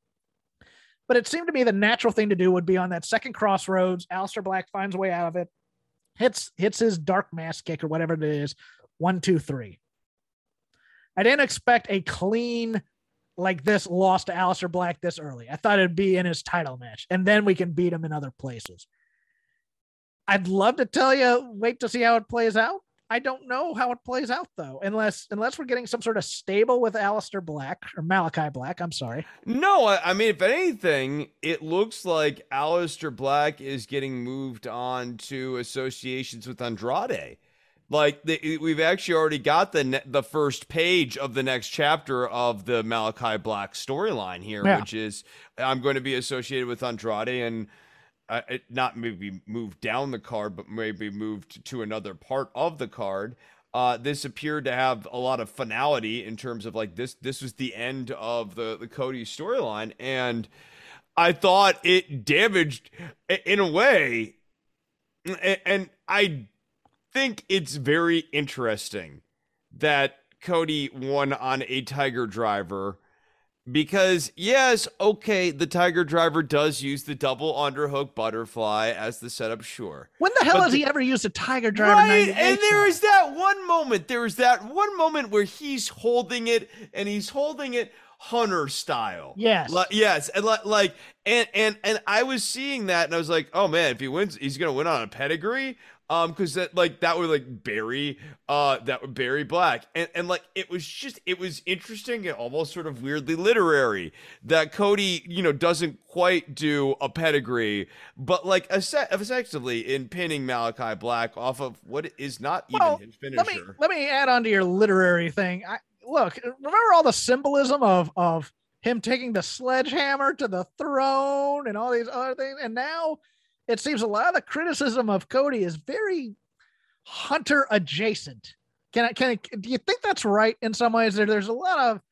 S3: but it seemed to me the natural thing to do would be on that second crossroads. Aleister Black finds a way out of it, hits, hits his dark mass kick or whatever it is. One, two, three. I didn't expect a clean like this loss to Aleister Black this early. I thought it'd be in his title match, and then we can beat him in other places. I'd love to tell you, wait to see how it plays out. I don't know how it plays out though, unless unless we're getting some sort of stable with Aleister Black or Malachi Black. I'm sorry.
S4: No, I, I mean, if anything, it looks like Aleister Black is getting moved on to associations with Andrade. Like the, we've actually already got the ne- the first page of the next chapter of the Malachi Black storyline here, yeah. which is I'm going to be associated with Andrade and. Uh, it not maybe moved down the card, but maybe moved to another part of the card. Uh, this appeared to have a lot of finality in terms of like this. This was the end of the the Cody storyline, and I thought it damaged in a way. And I think it's very interesting that Cody won on a Tiger Driver. Because, yes, okay, the Tiger Driver does use the double underhook butterfly as the setup, sure.
S3: When the hell
S4: but
S3: has
S4: the,
S3: he ever used a Tiger Driver?
S4: Right, and there is that one moment, there is that one moment where he's holding it, and he's holding it Hunter style.
S3: Yes.
S4: Like, yes, and like, and, and, and I was seeing that, and I was like, oh, man, if he wins, he's going to win on a pedigree. Um, because that like that would like bury uh that would bury Black, and and like it was just it was interesting and almost sort of weirdly literary that Cody you know doesn't quite do a pedigree, but like effectively in pinning Malachi Black off of what is not even
S3: well,
S4: his finisher.
S3: Let me let me add on to your literary thing. I look remember all the symbolism of of him taking the sledgehammer to the throne and all these other things, and now. It seems a lot of the criticism of Cody is very Hunter adjacent. Can I, can I, do you think that's right in some ways? There, there's a lot of,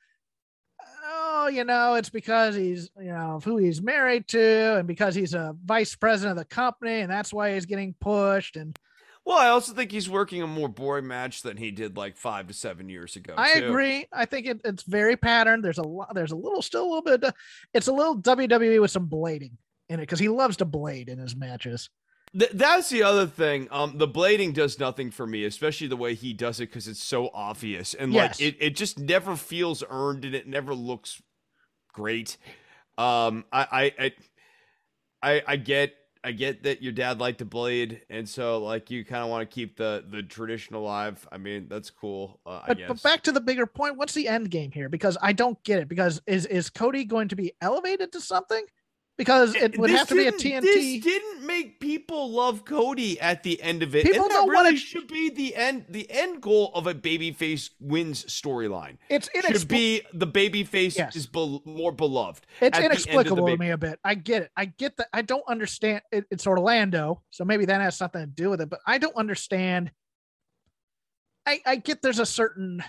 S3: oh, you know, it's because he's, you know, who he's married to and because he's a vice president of the company and that's why he's getting pushed. And
S4: well, I also think he's working a more boring match than he did like five to seven years ago.
S3: I
S4: too.
S3: agree. I think it, it's very patterned. There's a lot, there's a little, still a little bit, of, it's a little W W E with some blading in it because he loves to blade in his matches.
S4: Th- that's the other thing. Um, the blading does nothing for me, especially the way he does it because it's so obvious and
S3: yes.
S4: like it, it just never feels earned and it never looks great. Um, I I I I, I get I get that your dad liked to blade, and so like you kind of want to keep the the tradition alive. I mean, that's cool. Uh,
S3: but,
S4: I guess.
S3: But back to the bigger point. What's the end game here? Because I don't get it. Because is is Cody going to be elevated to something? Because it would
S4: this
S3: have to be a T N T.
S4: This didn't make people love Cody at the end of it.
S3: People
S4: and that
S3: don't
S4: really
S3: want to...
S4: should be the end. The end goal of a babyface wins storyline.
S3: It's inexplicable.
S4: Should be the babyface
S3: yes.
S4: is be- more beloved.
S3: It's inexplicable to me a bit. I get it. I get that. I don't understand. It, it's Orlando, so maybe that has something to do with it. But I don't understand. I I get there's a certain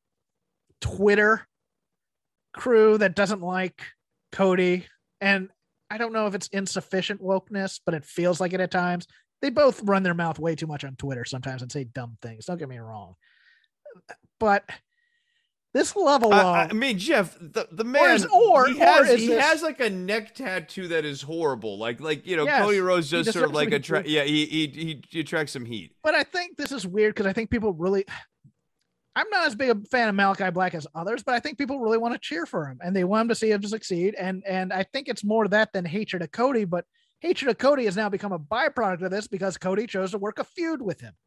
S3: Twitter crew that doesn't like Cody and. I don't know if it's insufficient wokeness, but it feels like it at times. They both run their mouth way too much on Twitter sometimes and say dumb things. Don't get me wrong. But this level of...
S4: I, I mean, Jeff, the, the man,
S3: or, is, or,
S4: he, has,
S3: or
S4: he
S3: this,
S4: has like a neck tattoo that is horrible. Like, like you know,
S3: yes,
S4: Cody Rhodes just sort of like a... Tra-
S3: heat.
S4: yeah, he, he, he, he attracts some heat.
S3: But I think this is weird because I think people really... I'm not as big a fan of Malachi Black as others, but I think people really want to cheer for him and they want him to see him succeed. And and I think it's more that than hatred of Cody, but hatred of Cody has now become a byproduct of this because Cody chose to work a feud with him.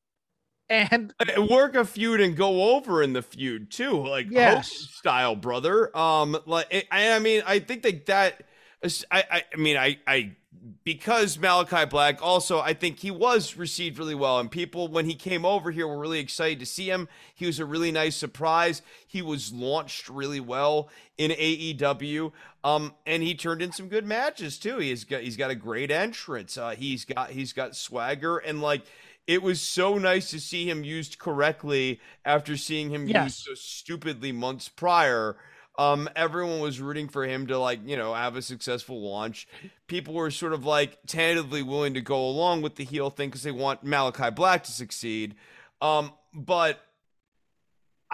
S3: And
S4: work a feud and go over in the feud too, like
S3: yes.
S4: Hope style, brother. Um, like I, I mean, I think that that I, I, I mean, I, I. Because Malachi Black also, I think he was received really well. And people, when he came over here, were really excited to see him. He was a really nice surprise. He was launched really well in A E W. Um, and he turned in some good matches too. He's got, he's got a great entrance. Uh, he's got, he's got swagger. And like, it was so nice to see him used correctly after seeing him
S3: Yes.
S4: used so stupidly months prior. Um, everyone was rooting for him to, like, you know, have a successful launch. People were sort of like tentatively willing to go along with the heel thing because they want Malachi Black to succeed. Um, but I,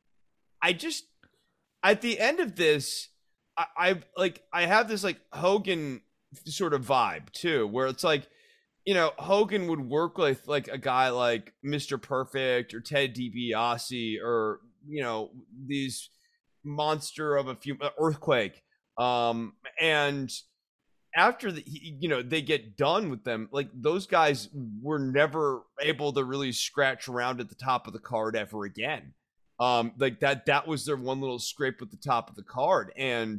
S4: I just, at the end of this, I, I like, I have this like Hogan sort of vibe too, where it's like, you know, Hogan would work with like a guy like Mister Perfect or Ted DiBiase or, you know, these monster of a few earthquake. Um, and after the, you know, they get done with them, like those guys were never able to really scratch around at the top of the card ever again. Um, like that, that was their one little scrape at the top of the card. And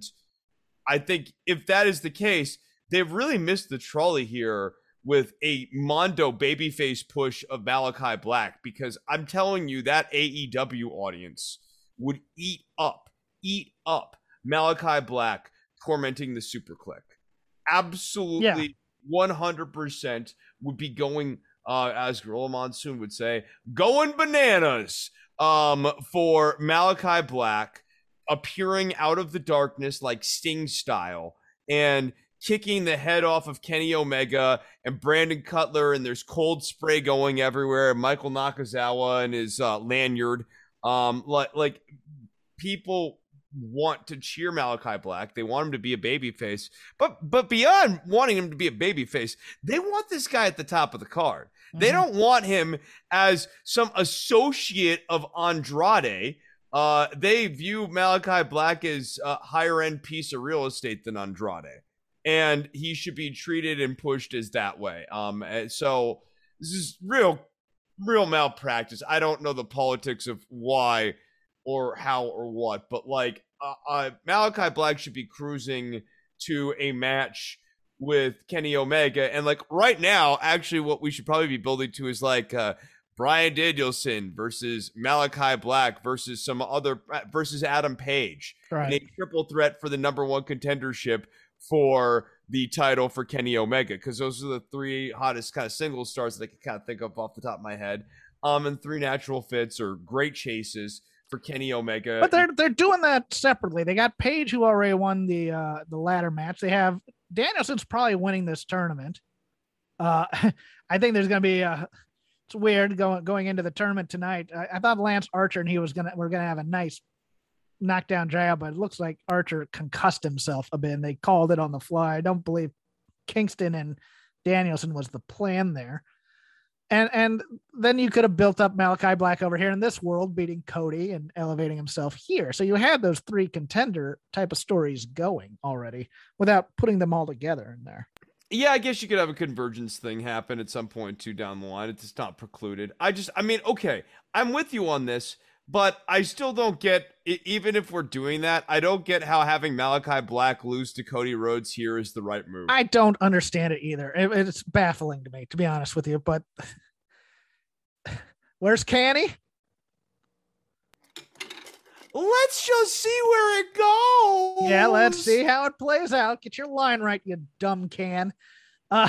S4: I think if that is the case, they've really missed the trolley here with a Mondo babyface push of Malachi Black, because I'm telling you that A E W audience would eat up, eat up Malachi Black tormenting the Super Click. Absolutely, yeah. one hundred percent would be going, uh, as Gorilla Monsoon would say, going bananas um, for Malachi Black appearing out of the darkness like Sting style and kicking the head off of Kenny Omega and Brandon Cutler, and there's cold spray going everywhere. Michael Nakazawa and his uh, lanyard. Um, like, like people want to cheer Malachi Black. They want him to be a babyface, but but beyond wanting him to be a babyface, they want this guy at the top of the card. Mm-hmm. They don't want him as some associate of Andrade. Uh, they view Malachi Black as a higher end piece of real estate than Andrade, and he should be treated and pushed as that way. Um, and so this is real, real malpractice. I don't know the politics of why or how or what, but like uh, uh, Malachi Black should be cruising to a match with Kenny Omega. And like right now, actually what we should probably be building to is like uh, Bryan Danielson versus Malachi Black versus some other versus Adam Page.
S3: Right.
S4: In a triple threat for the number one contendership for the title for Kenny Omega, because those are the three hottest kind of single stars that I can kind of think of off the top of my head. Um, and three natural fits or great chases for Kenny Omega.
S3: But they're they're doing that separately. They got Page, who already won the uh, the ladder match. They have Danielson's probably winning this tournament. Uh, I think there's going to be a. It's weird going going into the tournament tonight. I, I thought Lance Archer and he was gonna we're gonna have a nice knockdown jab, but it looks like Archer concussed himself a bit. And they called it on the fly. I don't believe Kingston and Danielson was the plan there. And and then you could have built up Malachi Black over here in this world, beating Cody and elevating himself here. So you had those three contender type of stories going already without putting them all together in there.
S4: Yeah, I guess you could have a convergence thing happen at some point too down the line. It's just not precluded. I just, I mean, okay, I'm with you on this, but I still don't get, even if we're doing that, I don't get how having Malachi Black lose to Cody Rhodes here is the right move.
S3: I don't understand it either. It, it's baffling to me, to be honest with you, but where's Canny?
S4: Let's just see where it goes.
S3: Yeah, let's see how it plays out. Get your line right, you dumb can. Uh,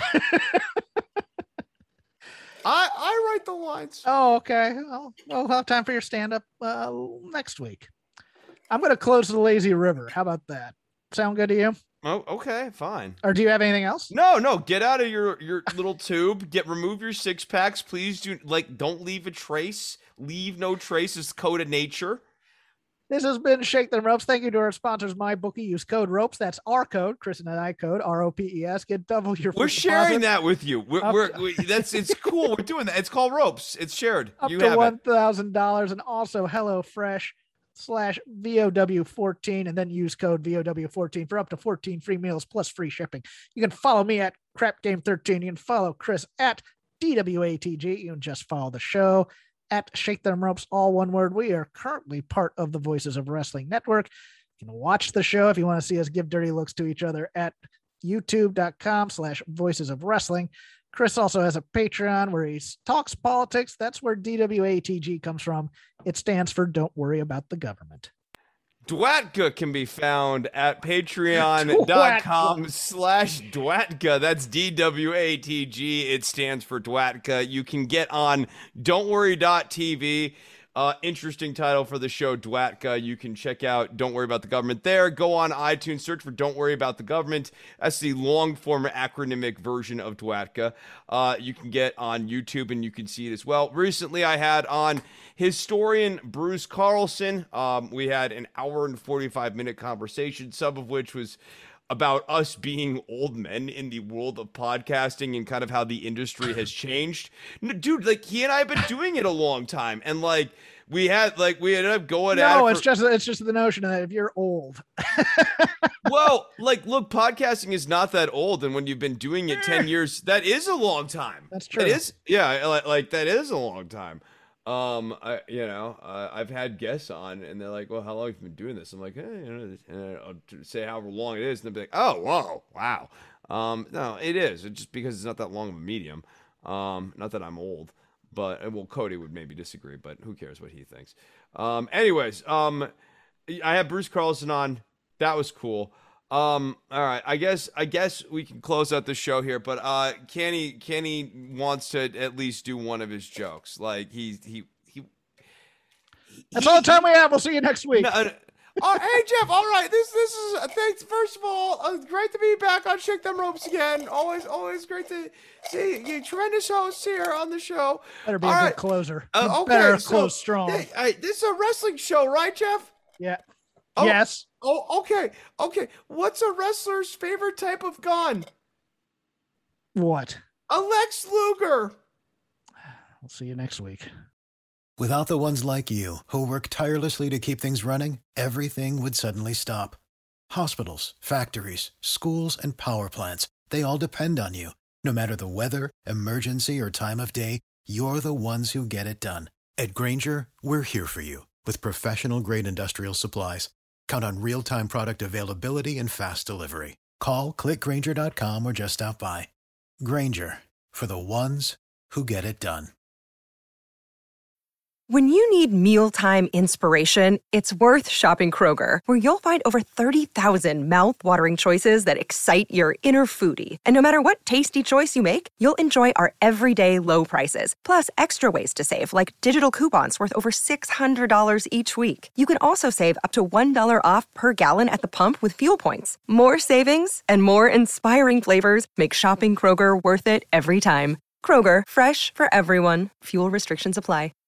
S4: I I write the lines.
S3: Oh, okay. Well, we'll have time for your stand-up uh, next week. I'm going to close the lazy river. How about that? Sound good to you?
S4: Oh, okay, fine.
S3: Or do you have anything else?
S4: No, no. Get out of your your little tube. Get remove your six packs, please. Do like don't leave a trace. Leave no trace is code of nature.
S3: This has been Shake Them Ropes. Thank you to our sponsors, MyBookie. Use code ROPES. That's our code, Chris and I code, R O P E S. Get double your
S4: We're sharing that with you. We're, we're we, that's it's cool. We're doing that. It's called Ropes. It's shared.
S3: Up
S4: you
S3: to
S4: have
S3: one thousand dollars and also HelloFresh slash V O W fourteen and then use code V O W fourteen for up to fourteen free meals plus free shipping. You can follow me at Crap Game thirteen. You can follow Chris at D W A T G. You can just follow the show at Shake Them Ropes, all one word. We are currently part of the Voices of Wrestling Network. You can watch the show if you want to see us give dirty looks to each other at youtube.com slash voices of wrestling. Chris also has a Patreon where he talks politics. That's where D W A T G comes from. It stands for Don't Worry About the Government.
S4: Dwatka can be found at patreon.com slash Dwatka. That's D W A T G. It stands for Dwatka. You can get on don't worry dot t v. Uh, interesting title for the show, Dwatka. You can check out Don't Worry About the Government there. Go on iTunes, search for Don't Worry About the Government. That's the long-form acronymic version of Dwatka. Uh, you can get on YouTube and you can see it as well. Recently, I had on historian Bruce Carlson. Um, we had an hour and forty-five minute conversation, some of which was about us being old men in the world of podcasting and kind of how the industry has changed. No, dude, like, he and I have been doing it a long time, and like we had like we ended up going at
S3: no
S4: it
S3: it's
S4: for,
S3: just it's just the notion that if you're old
S4: well, like, look, podcasting is not that old, and when you've been doing it ten years, that is a long time.
S3: That's true.
S4: It is, yeah, like, like that is a long time. Um, I, you know, uh, I've had guests on, and they're like, "Well, how long have you been doing this?" I'm like, "Hey, you know," and I'll say however long it is, and they'll be like, "Oh, whoa, wow." Um, no, it is. It's just because it's not that long of a medium. Um, not that I'm old, but well, Cody would maybe disagree, but who cares what he thinks? Um, anyways, um, I had Bruce Carlson on. That was cool. Um, all right, I guess I guess we can close out the show here, but uh, Kenny Kenny wants to at least do one of his jokes. Like he he he.
S3: That's all the time we have. We'll see you next week.
S4: No, no. Oh, hey Jeff. All right, this this is uh, thanks. First of all, uh, great to be back on Shake Them Ropes again. Always always great to see you. Tremendous hosts here on the show.
S3: Better be
S4: all
S3: a
S4: right.
S3: good closer.
S4: Uh, okay,
S3: Better
S4: so,
S3: close strong.
S4: Hey, hey, this is a wrestling show, right, Jeff?
S3: Yeah.
S4: Oh,
S3: Yes.
S4: Oh, okay. Okay. What's a wrestler's favorite type of gun?
S3: What?
S4: A Lex Luger.
S3: We'll see you next week.
S1: Without the ones like you, who work tirelessly to keep things running, everything would suddenly stop. Hospitals, factories, schools, and power plants, they all depend on you. No matter the weather, emergency, or time of day, you're the ones who get it done. At Grainger, we're here for you with professional-grade industrial supplies. Count on real-time product availability and fast delivery. Call, click Grainger dot com, or just stop by. Grainger, for the ones who get it done.
S6: When you need mealtime inspiration, it's worth shopping Kroger, where you'll find over thirty thousand mouth-watering choices that excite your inner foodie. And no matter what tasty choice you make, you'll enjoy our everyday low prices, plus extra ways to save, like digital coupons worth over six hundred dollars each week. You can also save up to one dollar off per gallon at the pump with fuel points. More savings and more inspiring flavors make shopping Kroger worth it every time. Kroger, fresh for everyone. Fuel restrictions apply.